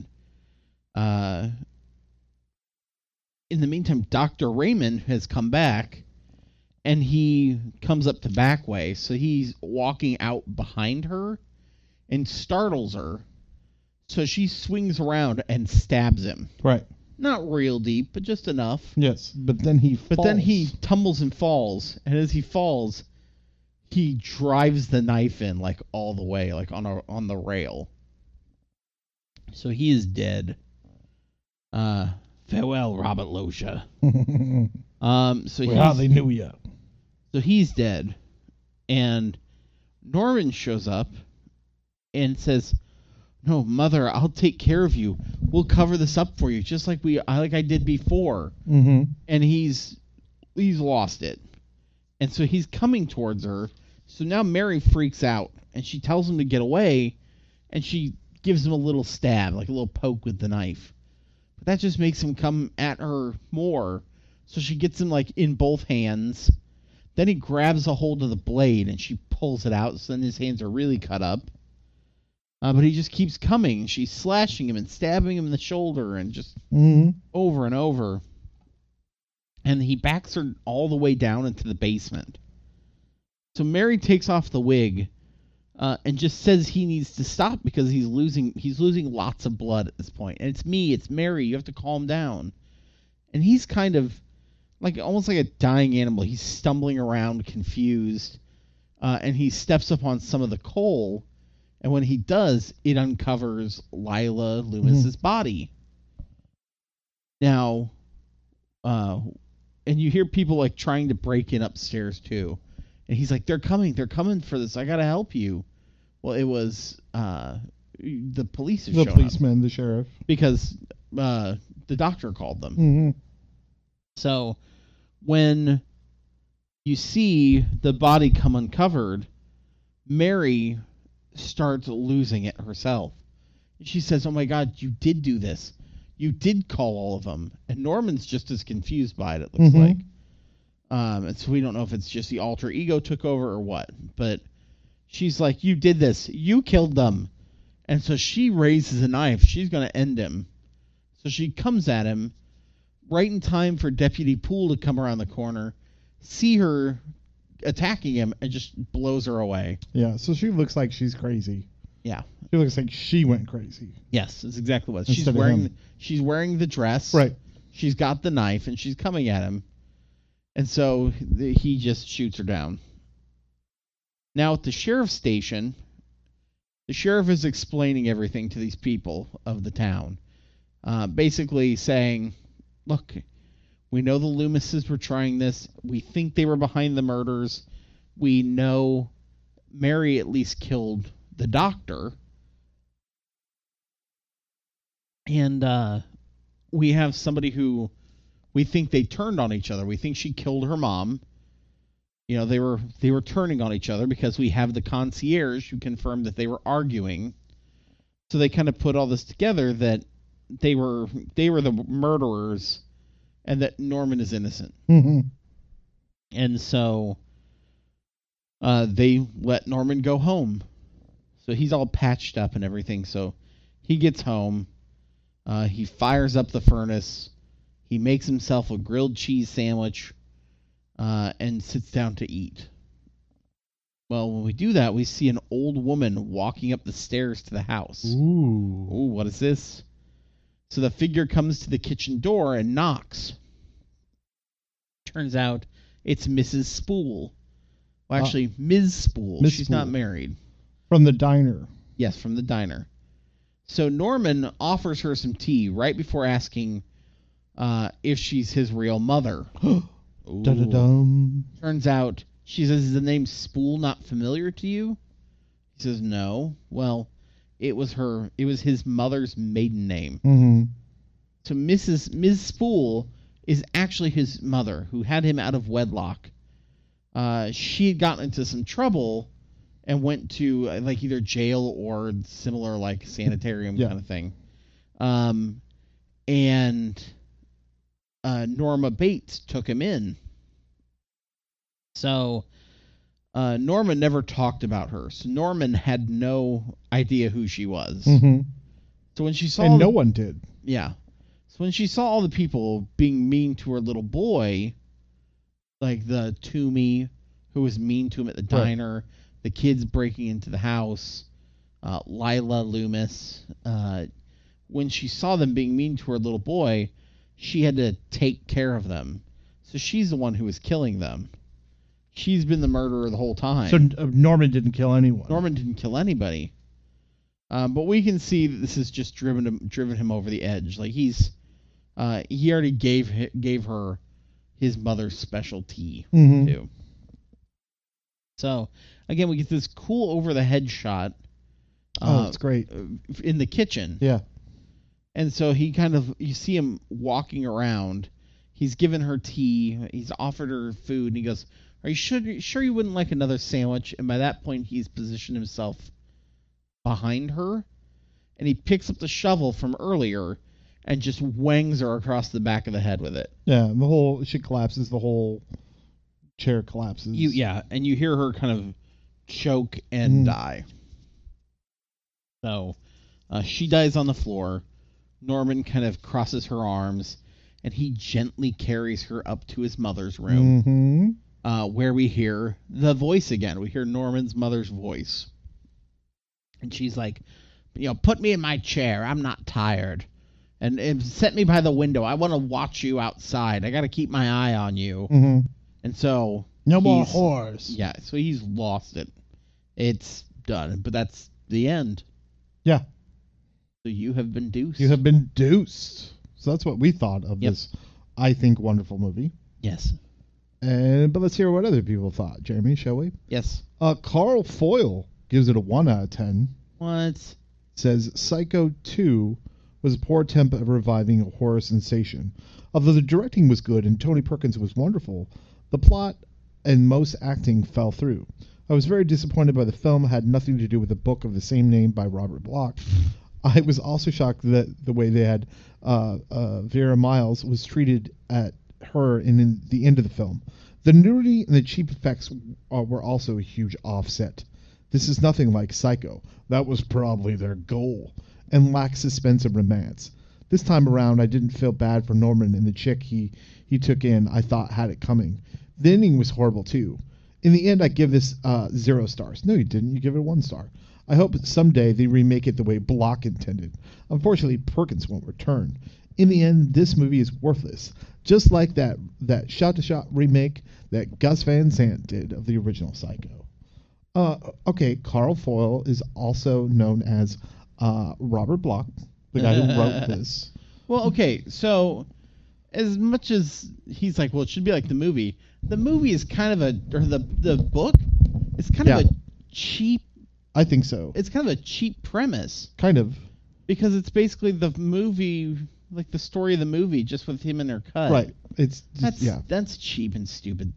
In the meantime, Dr. Raymond has come back, and he comes up the back way. So he's walking out behind her and startles her. So she swings around and stabs him. Right. Not real deep, but just enough. Yes, but then he falls. But then he tumbles and falls, and as he falls, he drives the knife in like all the way, like on the rail. So he is dead. Farewell, Robert Loggia. We hardly knew you. So he's dead, and Norman shows up and says, "No, Mother, I'll take care of you. We'll cover this up for you, just like I did before." Mm-hmm. And he's lost it, and so he's coming towards her. So now Mary freaks out, and she tells him to get away, and she gives him a little stab, like a little poke with the knife. But that just makes him come at her more. So she gets him like in both hands. Then he grabs a hold of the blade, and she pulls it out. So then his hands are really cut up. But he just keeps coming. She's slashing him and stabbing him in the shoulder and just over and over. And he backs her all the way down into the basement. So Mary takes off the wig and just says he needs to stop because he's losing lots of blood at this point. And it's Mary. You have to calm down. And he's kind of like almost like a dying animal. He's stumbling around, confused, and he steps upon some of the coal. And when he does, it uncovers Lila Loomis's body. Now, and you hear people like trying to break in upstairs too. And he's like, they're coming for this. I gotta help you. Well, it was the police. The policeman, the sheriff. Because the doctor called them. Mm-hmm. So when you see the body come uncovered, Mary starts losing it herself. She says, "Oh my God, you did do this. You did call all of them." And Norman's just as confused by it, looks like. And so we don't know if it's just the alter ego took over or what. But she's like, "You did this. You killed them." And so she raises a knife. She's going to end him. So she comes at him right in time for Deputy Poole to come around the corner, see her attacking him, and just blows her away. Yeah, so she looks like she's crazy. Yeah. She looks like she went crazy. Yes, that's exactly what. Instead of She's wearing the dress. Right. She's got the knife, and she's coming at him. And so he just shoots her down. Now at the sheriff's station, the sheriff is explaining everything to these people of the town. Basically saying, look, we know the Loomises were trying this. We think they were behind the murders. We know Mary at least killed the doctor. And we have somebody who we think they turned on each other. We think she killed her mom. You know, they were turning on each other because we have the concierge who confirmed that they were arguing. So they kind of put all this together that they were the murderers and that Norman is innocent. Mm-hmm. And so they let Norman go home. So he's all patched up and everything. So he gets home. He fires up the furnace. He makes himself a grilled cheese sandwich and sits down to eat. Well, when we do that, we see an old woman walking up the stairs to the house. Ooh, what is this? So the figure comes to the kitchen door and knocks. Turns out it's Mrs. Spool. Well, actually, Ms. Spool. Ms. She's not Spool. married. From the diner. Yes, from the diner. So Norman offers her some tea right before asking if she's his real mother. Dum. Turns out, she says, is the name Spool not familiar to you? He says, no. Well, it was his mother's maiden name. Mm-hmm. So Ms. Spool is actually his mother, who had him out of wedlock. She had gotten into some trouble and went to like either jail or similar like sanitarium kind of thing. And Norma Bates took him in. So Norma never talked about her. So Norman had no idea who she was. Mm-hmm. So when she saw And no one did. Yeah. So when she saw all the people being mean to her little boy, like the Toomey who was mean to him at the diner, the kids breaking into the house, Lila Loomis, when she saw them being mean to her little boy, she had to take care of them. So she's the one who was killing them. She's been the murderer the whole time. So Norman didn't kill anyone. Norman didn't kill anybody. But we can see that this has just driven him over the edge. Like he already gave her his mother's specialty too. So again, we get this cool over the head shot. It's great in the kitchen. Yeah. And so you see him walking around. He's given her tea. He's offered her food, and he goes, "Are you sure you wouldn't like another sandwich?" And by that point, he's positioned himself behind her, and he picks up the shovel from earlier and just wangs her across the back of the head with it. Yeah, and she collapses. The whole chair collapses. And you hear her kind of choke and die. So she dies on the floor. Norman kind of crosses her arms, and he gently carries her up to his mother's room, where we hear the voice again. We hear Norman's mother's voice. And she's like, put me in my chair. I'm not tired. And set me by the window. I want to watch you outside. I got to keep my eye on you. Mm-hmm. And so... No more whores. Yeah, so he's lost it. It's done. But that's the end. Yeah. So you have been deuced. You have been deuced. So that's what we thought of this, I think, wonderful movie. Yes. But let's hear what other people thought. Jeremy, shall we? Yes. Carl Foyle gives it a 1 out of 10. What? Says Psycho 2 was a poor attempt at reviving a horror sensation. Although the directing was good and Tony Perkins was wonderful, the plot and most acting fell through. I was very disappointed by the film. It had nothing to do with the book of the same name by Robert Bloch. I was also shocked that the way they had Vera Miles was treated at her in the end of the film. The nudity and the cheap effects were also a huge offset. This is nothing like Psycho. That was probably their goal, and lacks suspense and romance. This time around, I didn't feel bad for Norman, and the chick he took in I thought had it coming. The ending was horrible too. In the end, I give this 0 stars. No, you didn't. You give it 1 star. I hope someday they remake it the way Bloch intended. Unfortunately, Perkins won't return. In the end, this movie is worthless, just like that shot-to-shot remake that Gus Van Sant did of the original Psycho. Okay, Carl Foyle is also known as Robert Bloch, the guy who wrote this. Well, okay, so as much as he's like, well, it should be like the movie is kind of the book is kind of a cheap. I think so. It's kind of a cheap premise. Kind of. Because it's basically the movie, like the story of the movie, just with him in her cut. Right. That's cheap and stupid.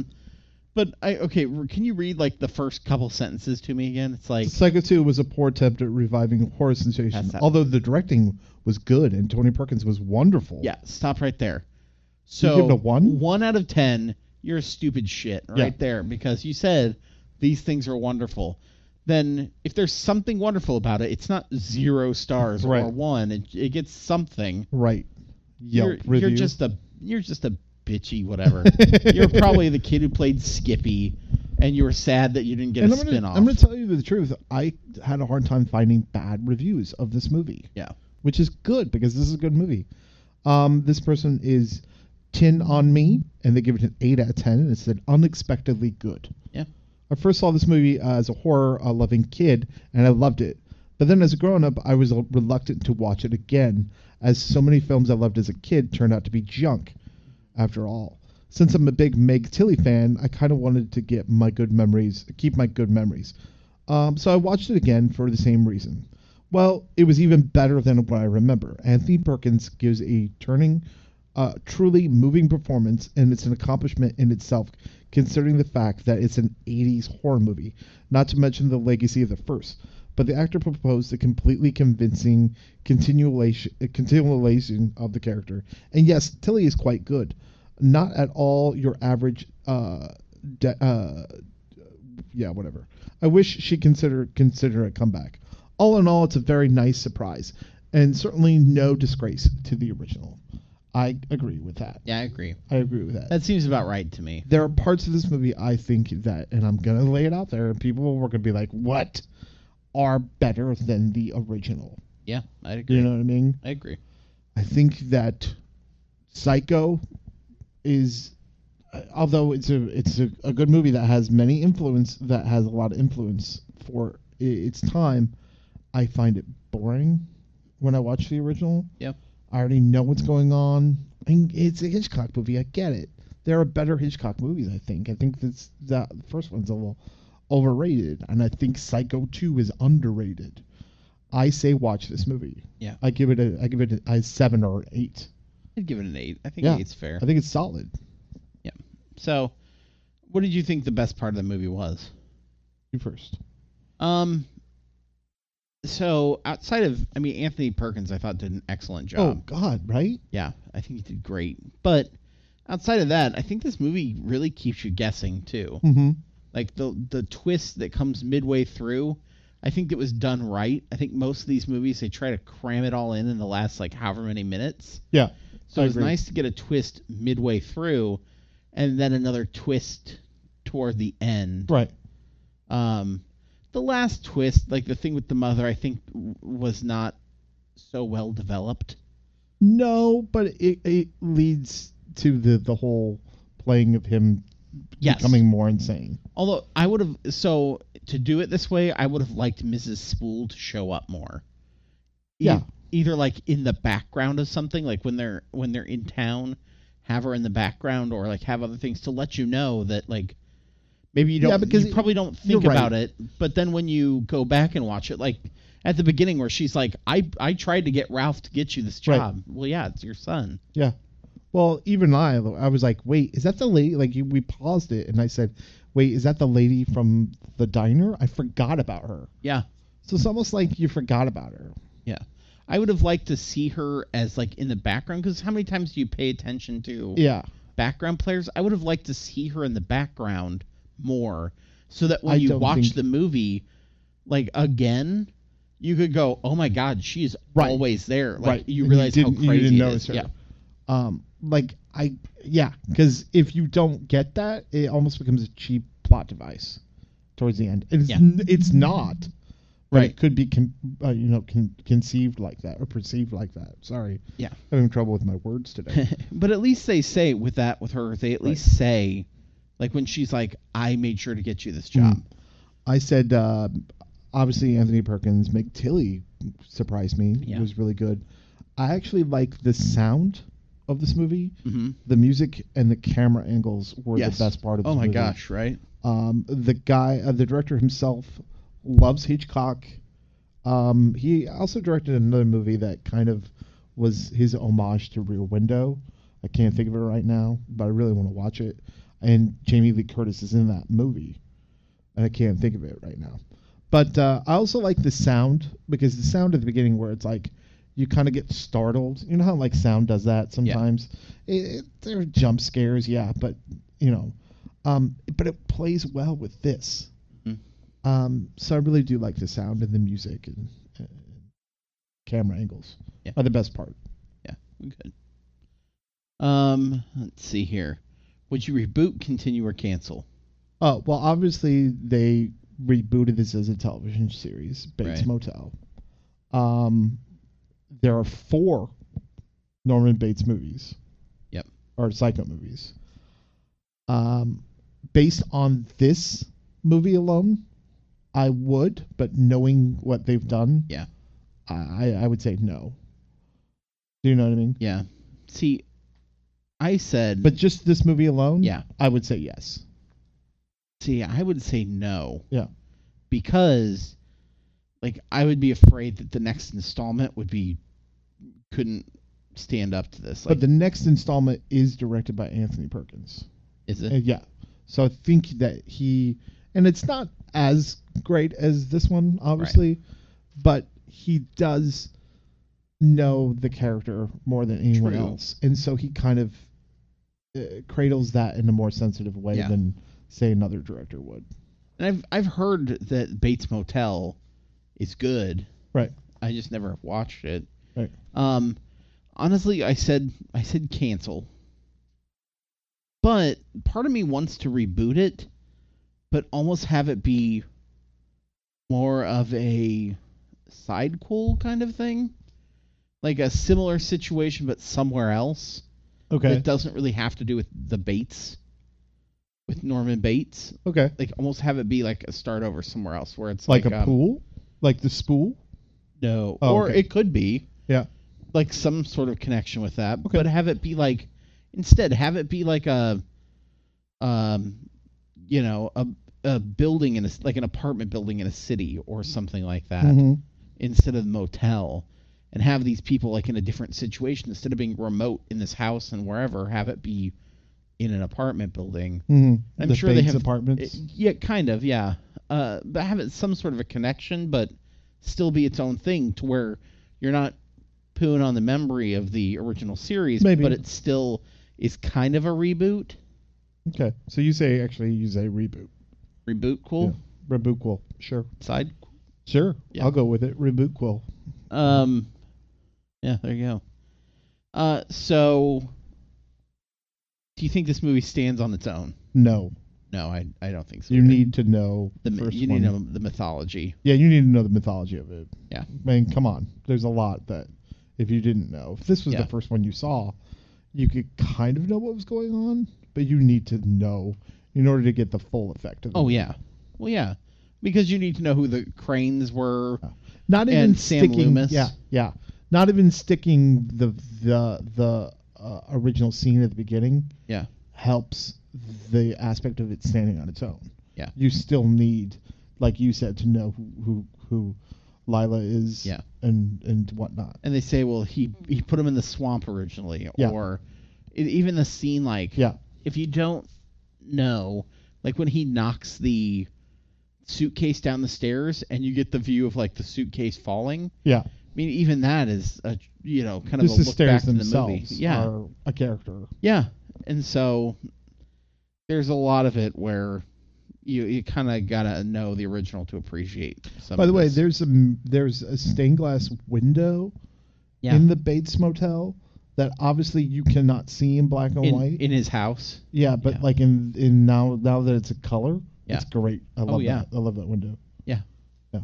But can you read like the first couple sentences to me again? It's like Psycho 2 was a poor attempt at reviving a horror sensation, although the directing was good and Tony Perkins was wonderful. Yeah, stop right there. So you give it a 1? 1 out of 10. You're a stupid shit right there because you said these things are wonderful. Then if there's something wonderful about it, it's not 0 stars or 1. It gets something. Right. Yelp review. You're just a bitchy whatever. You're probably the kid who played Skippy, and you were sad that you didn't get a spin-off. I'm going to tell you the truth. I had a hard time finding bad reviews of this movie. Yeah. Which is good because this is a good movie. This person is 10 on me, and they give it an 8 out of 10, and it said unexpectedly good. Yeah. I first saw this movie as a horror-loving kid, and I loved it. But then as a grown-up, I was reluctant to watch it again, as so many films I loved as a kid turned out to be junk, after all. Since I'm a big Meg Tilly fan, I kind of wanted to keep my good memories. So I watched it again for the same reason. Well, it was even better than what I remember. Anthony Perkins gives a truly moving performance, and it's an accomplishment in itself, considering the fact that it's an 80s horror movie, not to mention the legacy of the first. But the actor proposed a completely convincing continuation of the character. And yes, Tilly is quite good. Not at all your average, whatever. I wish she'd consider a comeback. All in all, it's a very nice surprise, and certainly no disgrace to the original. I agree with that. Yeah, I agree. I agree with that. That seems about right to me. There are parts of this movie I think that, and I'm going to lay it out there, and people are going to be like, what? Are better than the original. Yeah, I agree. You know what I mean? I agree. I think that Psycho is, although it's a good movie that has a lot of influence for its time, I find it boring when I watch the original. Yep. I already know what's going on. I mean, it's a Hitchcock movie. I get it. There are better Hitchcock movies, I think. I think that the first one's a little overrated, and I think Psycho 2 is underrated. I say watch this movie. Yeah. I give it a 7 or 8. I'd give it an 8. I think 8's fair. I think it's solid. Yeah. So, what did you think the best part of the movie was? You first. So outside of, Anthony Perkins, I thought did an excellent job. Oh God, right? Yeah, I think he did great. But outside of that, I think this movie really keeps you guessing too. Mm-hmm. Like the twist that comes midway through, I think it was done right. I think most of these movies, they try to cram it all in the last however many minutes. Yeah. So it's nice to get a twist midway through, and then another twist toward the end. Right. The last twist, like the thing with the mother, I think was not so well developed. No, but it leads to the whole playing of him becoming more insane. Although I would have, so to do it this way, I would have liked Mrs. Spool to show up more. Yeah. Either in the background of something, like when they're in town, have her in the background, or have other things to let you know that maybe you don't. Yeah, because you probably don't think about it, but then when you go back and watch it, at the beginning where she's like, I tried to get Ralph to get you this job. Right. Well, yeah, it's your son. Yeah. Well, even I was like, wait, is that the lady? We paused it, and I said, wait, is that the lady from the diner? I forgot about her. Yeah. So it's almost like you forgot about her. Yeah. I would have liked to see her as in the background, because how many times do you pay attention to background players? I would have liked to see her in the background more, so that when you watch the movie again, you could go, oh my God, she's always there. You realize how crazy it is. Her. Yeah. Because if you don't get that, it almost becomes a cheap plot device towards the end. It's not. But it could be conceived like that or perceived like that. Sorry. Yeah. I'm having trouble with my words today. But at least they say with her, they at least say, when she's like, I made sure to get you this job. I said, obviously, Anthony Perkins, Meg Tilly surprised me. Yeah. It was really good. I actually like the sound of this movie. Mm-hmm. The music and the camera angles were the best part of this movie. Oh, my gosh, right? The guy, the director himself, loves Hitchcock. He also directed another movie that kind of was his homage to Rear Window. I can't think of it right now, but I really want to watch it. And Jamie Lee Curtis is in that movie, and I can't think of it right now. But I also like the sound, because the sound at the beginning where it's you kind of get startled. You know how sound does that sometimes? Yeah. There are jump scares, but but it plays well with this. Mm-hmm. So I really do like the sound and the music and camera angles. Yeah. Are the best part. Yeah, good. Let's see here. Would you reboot, continue, or cancel? Oh, well, obviously they rebooted this as a television series, Bates Motel. There are 4 Norman Bates movies. Yep. Or Psycho movies. Based on this movie alone, I would, but knowing what they've done, Yeah. I would say no. Do you know what I mean? Yeah. See, I said... But just this movie alone, Yeah. I would say yes. See, I would say no. Yeah. Because, like, I would be afraid that the next installment couldn't stand up to this. Like, But the next installment is directed by Anthony Perkins. is it? Yeah. So I think that and it's not as great as this one, obviously, but he does know the character more than anyone True. else. And so he kind of cradles that in a more sensitive way Yeah. than, say, another director would. And I've heard that Bates Motel is good. Right. I just never watched it. Right. Honestly, I said cancel. But part of me wants to reboot it, but almost have it be more of a sidequel kind of thing. Like a similar situation, but somewhere else. Okay. That doesn't really have to do with the Bates, with Norman Bates. Okay. Like almost have it be like a start over somewhere else, where it's Like a pool? Like the spool? No, Oh, or okay. it could be Yeah. like some sort of connection with that. Okay. But have it be like instead have it be like a building in like an apartment building in a city or something like that Mm-hmm. instead of motel, and have these people like in a different situation instead of being remote in this house and wherever. Have it be in an apartment building. Mm-hmm. I'm The sure they Bates have apartments. yeah, kind of, yeah. But have it some sort of a connection, but still be its own thing to where you're not pooing on the memory of the original series, Maybe. but it still is kind of a reboot. Okay. So you say reboot. Reboot, cool. Yeah. Reboot quill. Sure. Side. Sure. Yeah. I'll go with it. Reboot quill. Yeah, there you go. So, do you think this movie stands on its own? No. No, I don't think so. You need to know the first you one. need to know the mythology. Yeah, you need to know the mythology of it. Yeah. I mean, come on. There's a lot that if you didn't know. If this was Yeah. the first one you saw, you could kind of know what was going on, but you need to know in order to get the full effect of it. Oh yeah, well yeah, because you need to know who the Cranes were. Not even and Sam sticking. Loomis. Yeah. Not even sticking the original scene at the beginning. Yeah. Helps the aspect of it standing on its own. Yeah. You still need, like you said, to know who Lila is. Yeah. And whatnot. And they say, well, he put him in the swamp originally, Yeah. or even the scene like, Yeah. if you don't know, like when he knocks the suitcase down the stairs and you get the view of like the suitcase falling. Yeah. I mean, even that is a kind Just of a the look stairs back to the movie. themselves Yeah, are a character. yeah, and so there's a lot of it where you kind of gotta know the original to appreciate. By the way, this. there's a stained glass window Yeah. in the Bates Motel that obviously you cannot see in black and white. in his house. Yeah, but Yeah. like in now that it's a color, Yeah. it's great. I love yeah. that. I love that window. Yeah. Yeah.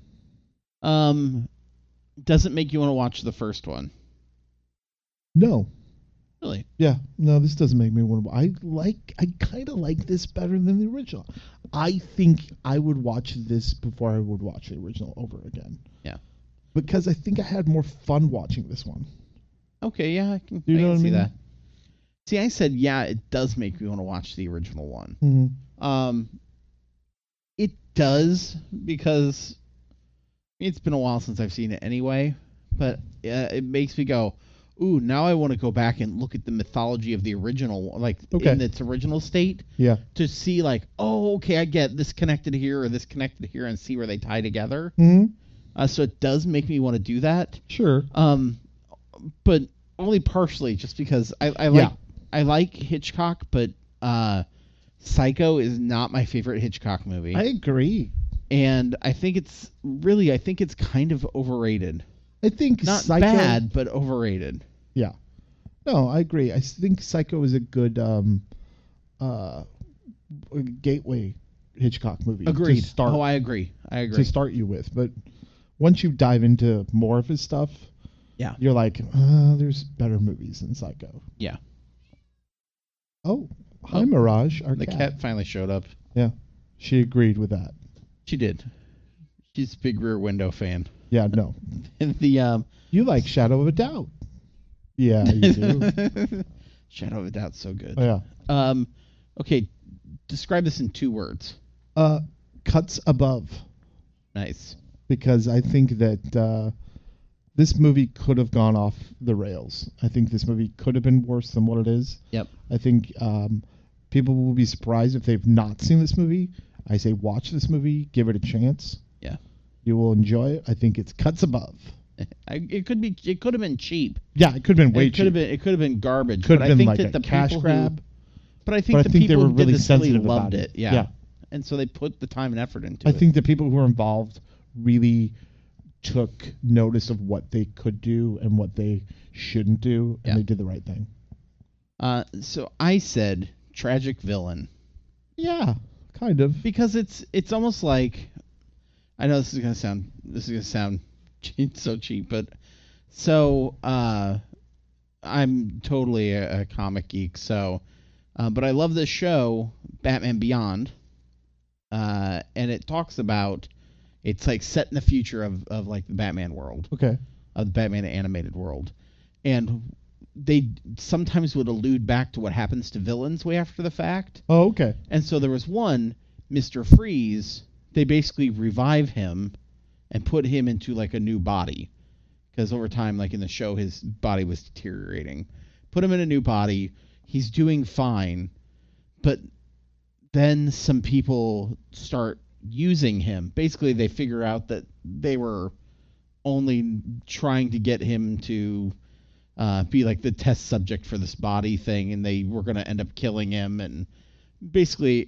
Doesn't make you want to watch the first one. No. Really? Yeah. No, this doesn't make me want to. I kind of like this better than the original. I think I would watch this before I would watch the original over again. Yeah. Because I think I had more fun watching this one. Okay, yeah, I can, You I know can what I see mean? that. See, I said, yeah, it does make me want to watch the original one. Mm-hmm. It does, because it's been a while since I've seen it anyway, but it makes me go, ooh, now I want to go back and look at the mythology of the original, like Okay. in its original state, Yeah. to see like, oh, okay, I get this connected here or this connected here, and see where they tie together. Mm-hmm. So it does make me want to do that. Sure. But only partially, just because I like Hitchcock, but Psycho is not my favorite Hitchcock movie. I agree. And I think it's kind of overrated. I think Not Psycho, bad, but overrated. Yeah. No, I agree. I think Psycho is a good gateway Hitchcock movie. Agreed. To start, I agree. to start you with. But once you dive into more of his stuff, Yeah. you're like, there's better movies than Psycho. Yeah. Oh, hi, Oh, Mirage. Our The cat finally showed up. Yeah. She agreed with that. She did. She's a big Rear Window fan. Yeah, no. And the You like Shadow of a Doubt. Yeah, you do. Shadow of a Doubt's so good. Oh, yeah. Okay, describe this in 2 words. Cuts above. Nice. Because I think that this movie could have gone off the rails. I think this movie could have been worse than what it is. Yep. I think people will be surprised if they've not seen this movie. I say watch this movie, give it a chance. Yeah. You will enjoy it. I think it's cuts above. It could have been cheap. Yeah, it could have been way cheap. It could have been garbage. Could but have I been think like that a the cash people grab. But I think the they people were who really did this really sensitive loved about it. Yeah. And so they put the time and effort into I it. think the people who were involved really took notice of what they could do and what they shouldn't do, and they did the right thing. So I said tragic villain. Yeah, kind of. Because it's almost like, I know this is gonna sound so cheap, but so I'm totally a comic geek, so but I love this show, Batman Beyond, and it talks about, it's like set in the future of like the Batman world, Okay. of the Batman animated world, and they sometimes would allude back to what happens to villains way after the fact. Oh, okay. And so there was one, Mr. Freeze, they basically revive him and put him into like a new body. Because over time, like in the show, his body was deteriorating. Put him in a new body. He's doing fine. But then some people start using him. Basically, they figure out that they were only trying to get him to be like the test subject for this body thing, and they were going to end up killing him. And basically,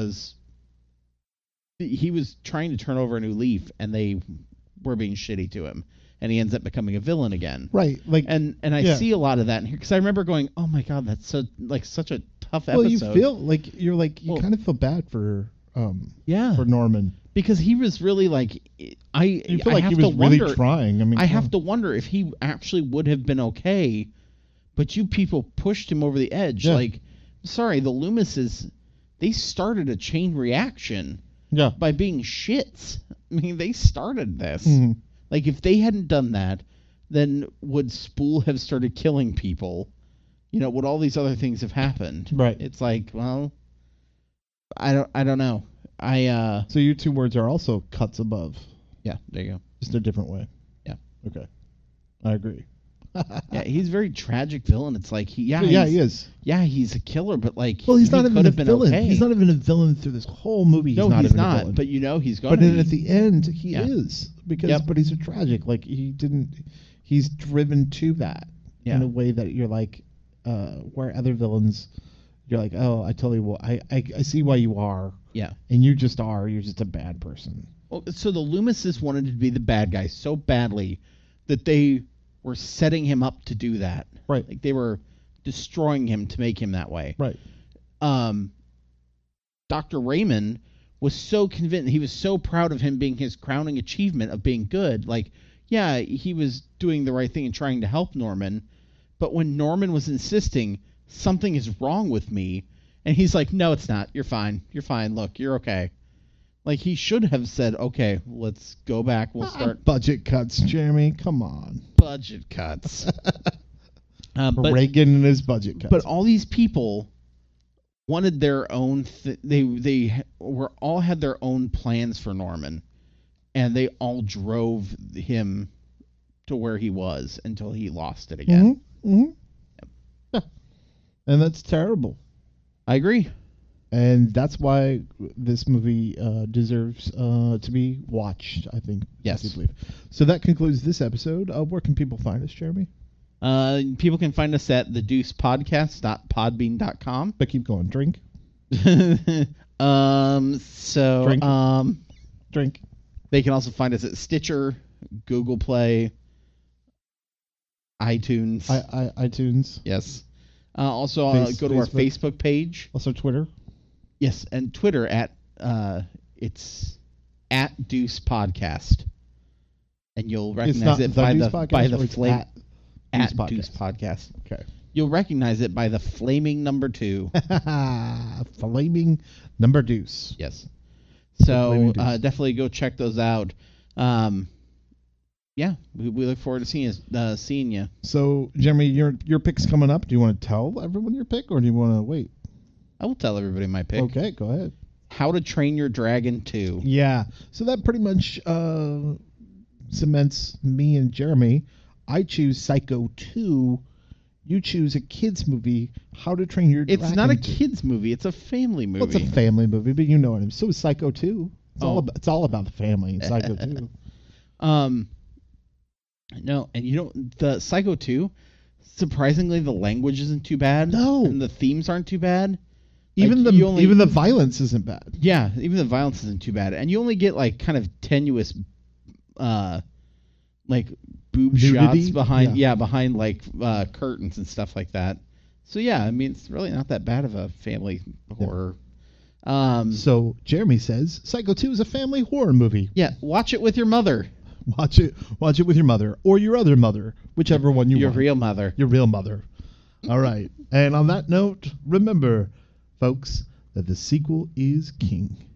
he was trying to turn over a new leaf, and they were being shitty to him, and he ends up becoming a villain again. Right. Like, and I see a lot of that in here, because I remember going, "Oh my god, that's such a tough episode." well, you feel like you kind of feel bad for for Norman, because he was really like, you feel I like have he was to wonder, really trying. I mean, I have to wonder if he actually would have been okay, but you people pushed him over the edge. Yeah. Like, sorry, the Loomises, they started a chain reaction. Yeah. By being shits. I mean, they started this. Mm-hmm. Like, if they hadn't done that, then would Spool have started killing people? You know, would all these other things have happened? Right. It's like, well, I don't know. So your 2 words are also cuts above, Yeah, there you go. just a different way. Yeah. Okay. I agree. Yeah, he's a very tragic villain. It's like he is. Yeah, he's a killer, but like, Well, he's he not even could a have been villain. okay. He's not even a villain through this whole movie. No, he's he's not. not. Villain. But you know he's going. But then at the end, he Yeah. is because. But he's a tragic. Like he's driven to that in a way that you're like, where other villains, you're like, oh, I totally will. I see why you are. Yeah. And you just are. You're just a bad person. Well, so the Loomises wanted to be the bad guy so badly that they were setting him up to do that. Right. Like they were destroying him to make him that way. Right. Dr. Raymond was so convinced, he was so proud of him being his crowning achievement of being good. Like, yeah, he was doing the right thing and trying to help Norman, but when Norman was insisting, something is wrong with me, and he's like, no, it's not. You're fine. You're fine. Look, you're okay. Like, he should have said, okay, let's go back. We'll start budget cuts, Jeremy. Come on. budget cuts. But Reagan and his budget cuts. But all these people wanted their own. They were all had their own plans for Norman, and they all drove him to where he was until he lost it again. Mm-hmm. Yep. Yeah. And that's terrible. I agree. And that's why this movie deserves to be watched, I think. Yes. I believe. So that concludes this episode. Where can people find us, Jeremy? People can find us at thedeucepodcast.podbean.com. But keep going. Drink. Drink. They can also find us at Stitcher, Google Play, iTunes. iTunes. Yes. Also, go to our Facebook page. Also Twitter. Yes, and Twitter at it's at Deuce Podcast, and you'll recognize it by the flame at Deuce Podcast. Okay. You'll recognize it by the flaming number 2. Flaming number deuce. Yes. So definitely go check those out. Yeah, we look forward to seeing you. So, Jeremy, your pick's coming up. Do you want to tell everyone your pick, or do you want to wait? I will tell everybody my pick. Okay, go ahead. How to Train Your Dragon 2. Yeah, so that pretty much cements me and Jeremy. I choose Psycho 2. You choose a kids movie, How to Train Your Dragon. It's not a kids movie. It's a family movie. Well, it's a family movie, but you know what I mean. So is Psycho 2. It's all about the family in Psycho 2. No, and the Psycho 2, surprisingly, the language isn't too bad. No. And the themes aren't too bad. Even the violence isn't bad. Yeah, even the violence isn't too bad. And you only get, like, kind of tenuous, like, boob nudity? shots behind, behind, like, curtains and stuff like that. So, yeah, I mean, it's really not that bad of a family horror. So, Jeremy says Psycho 2 is a family horror movie. Yeah, watch it with your mother. Watch it with your mother or your other mother, whichever one you want. Your real mother. Your real mother. All right. And on that note, remember, folks, that the sequel is king.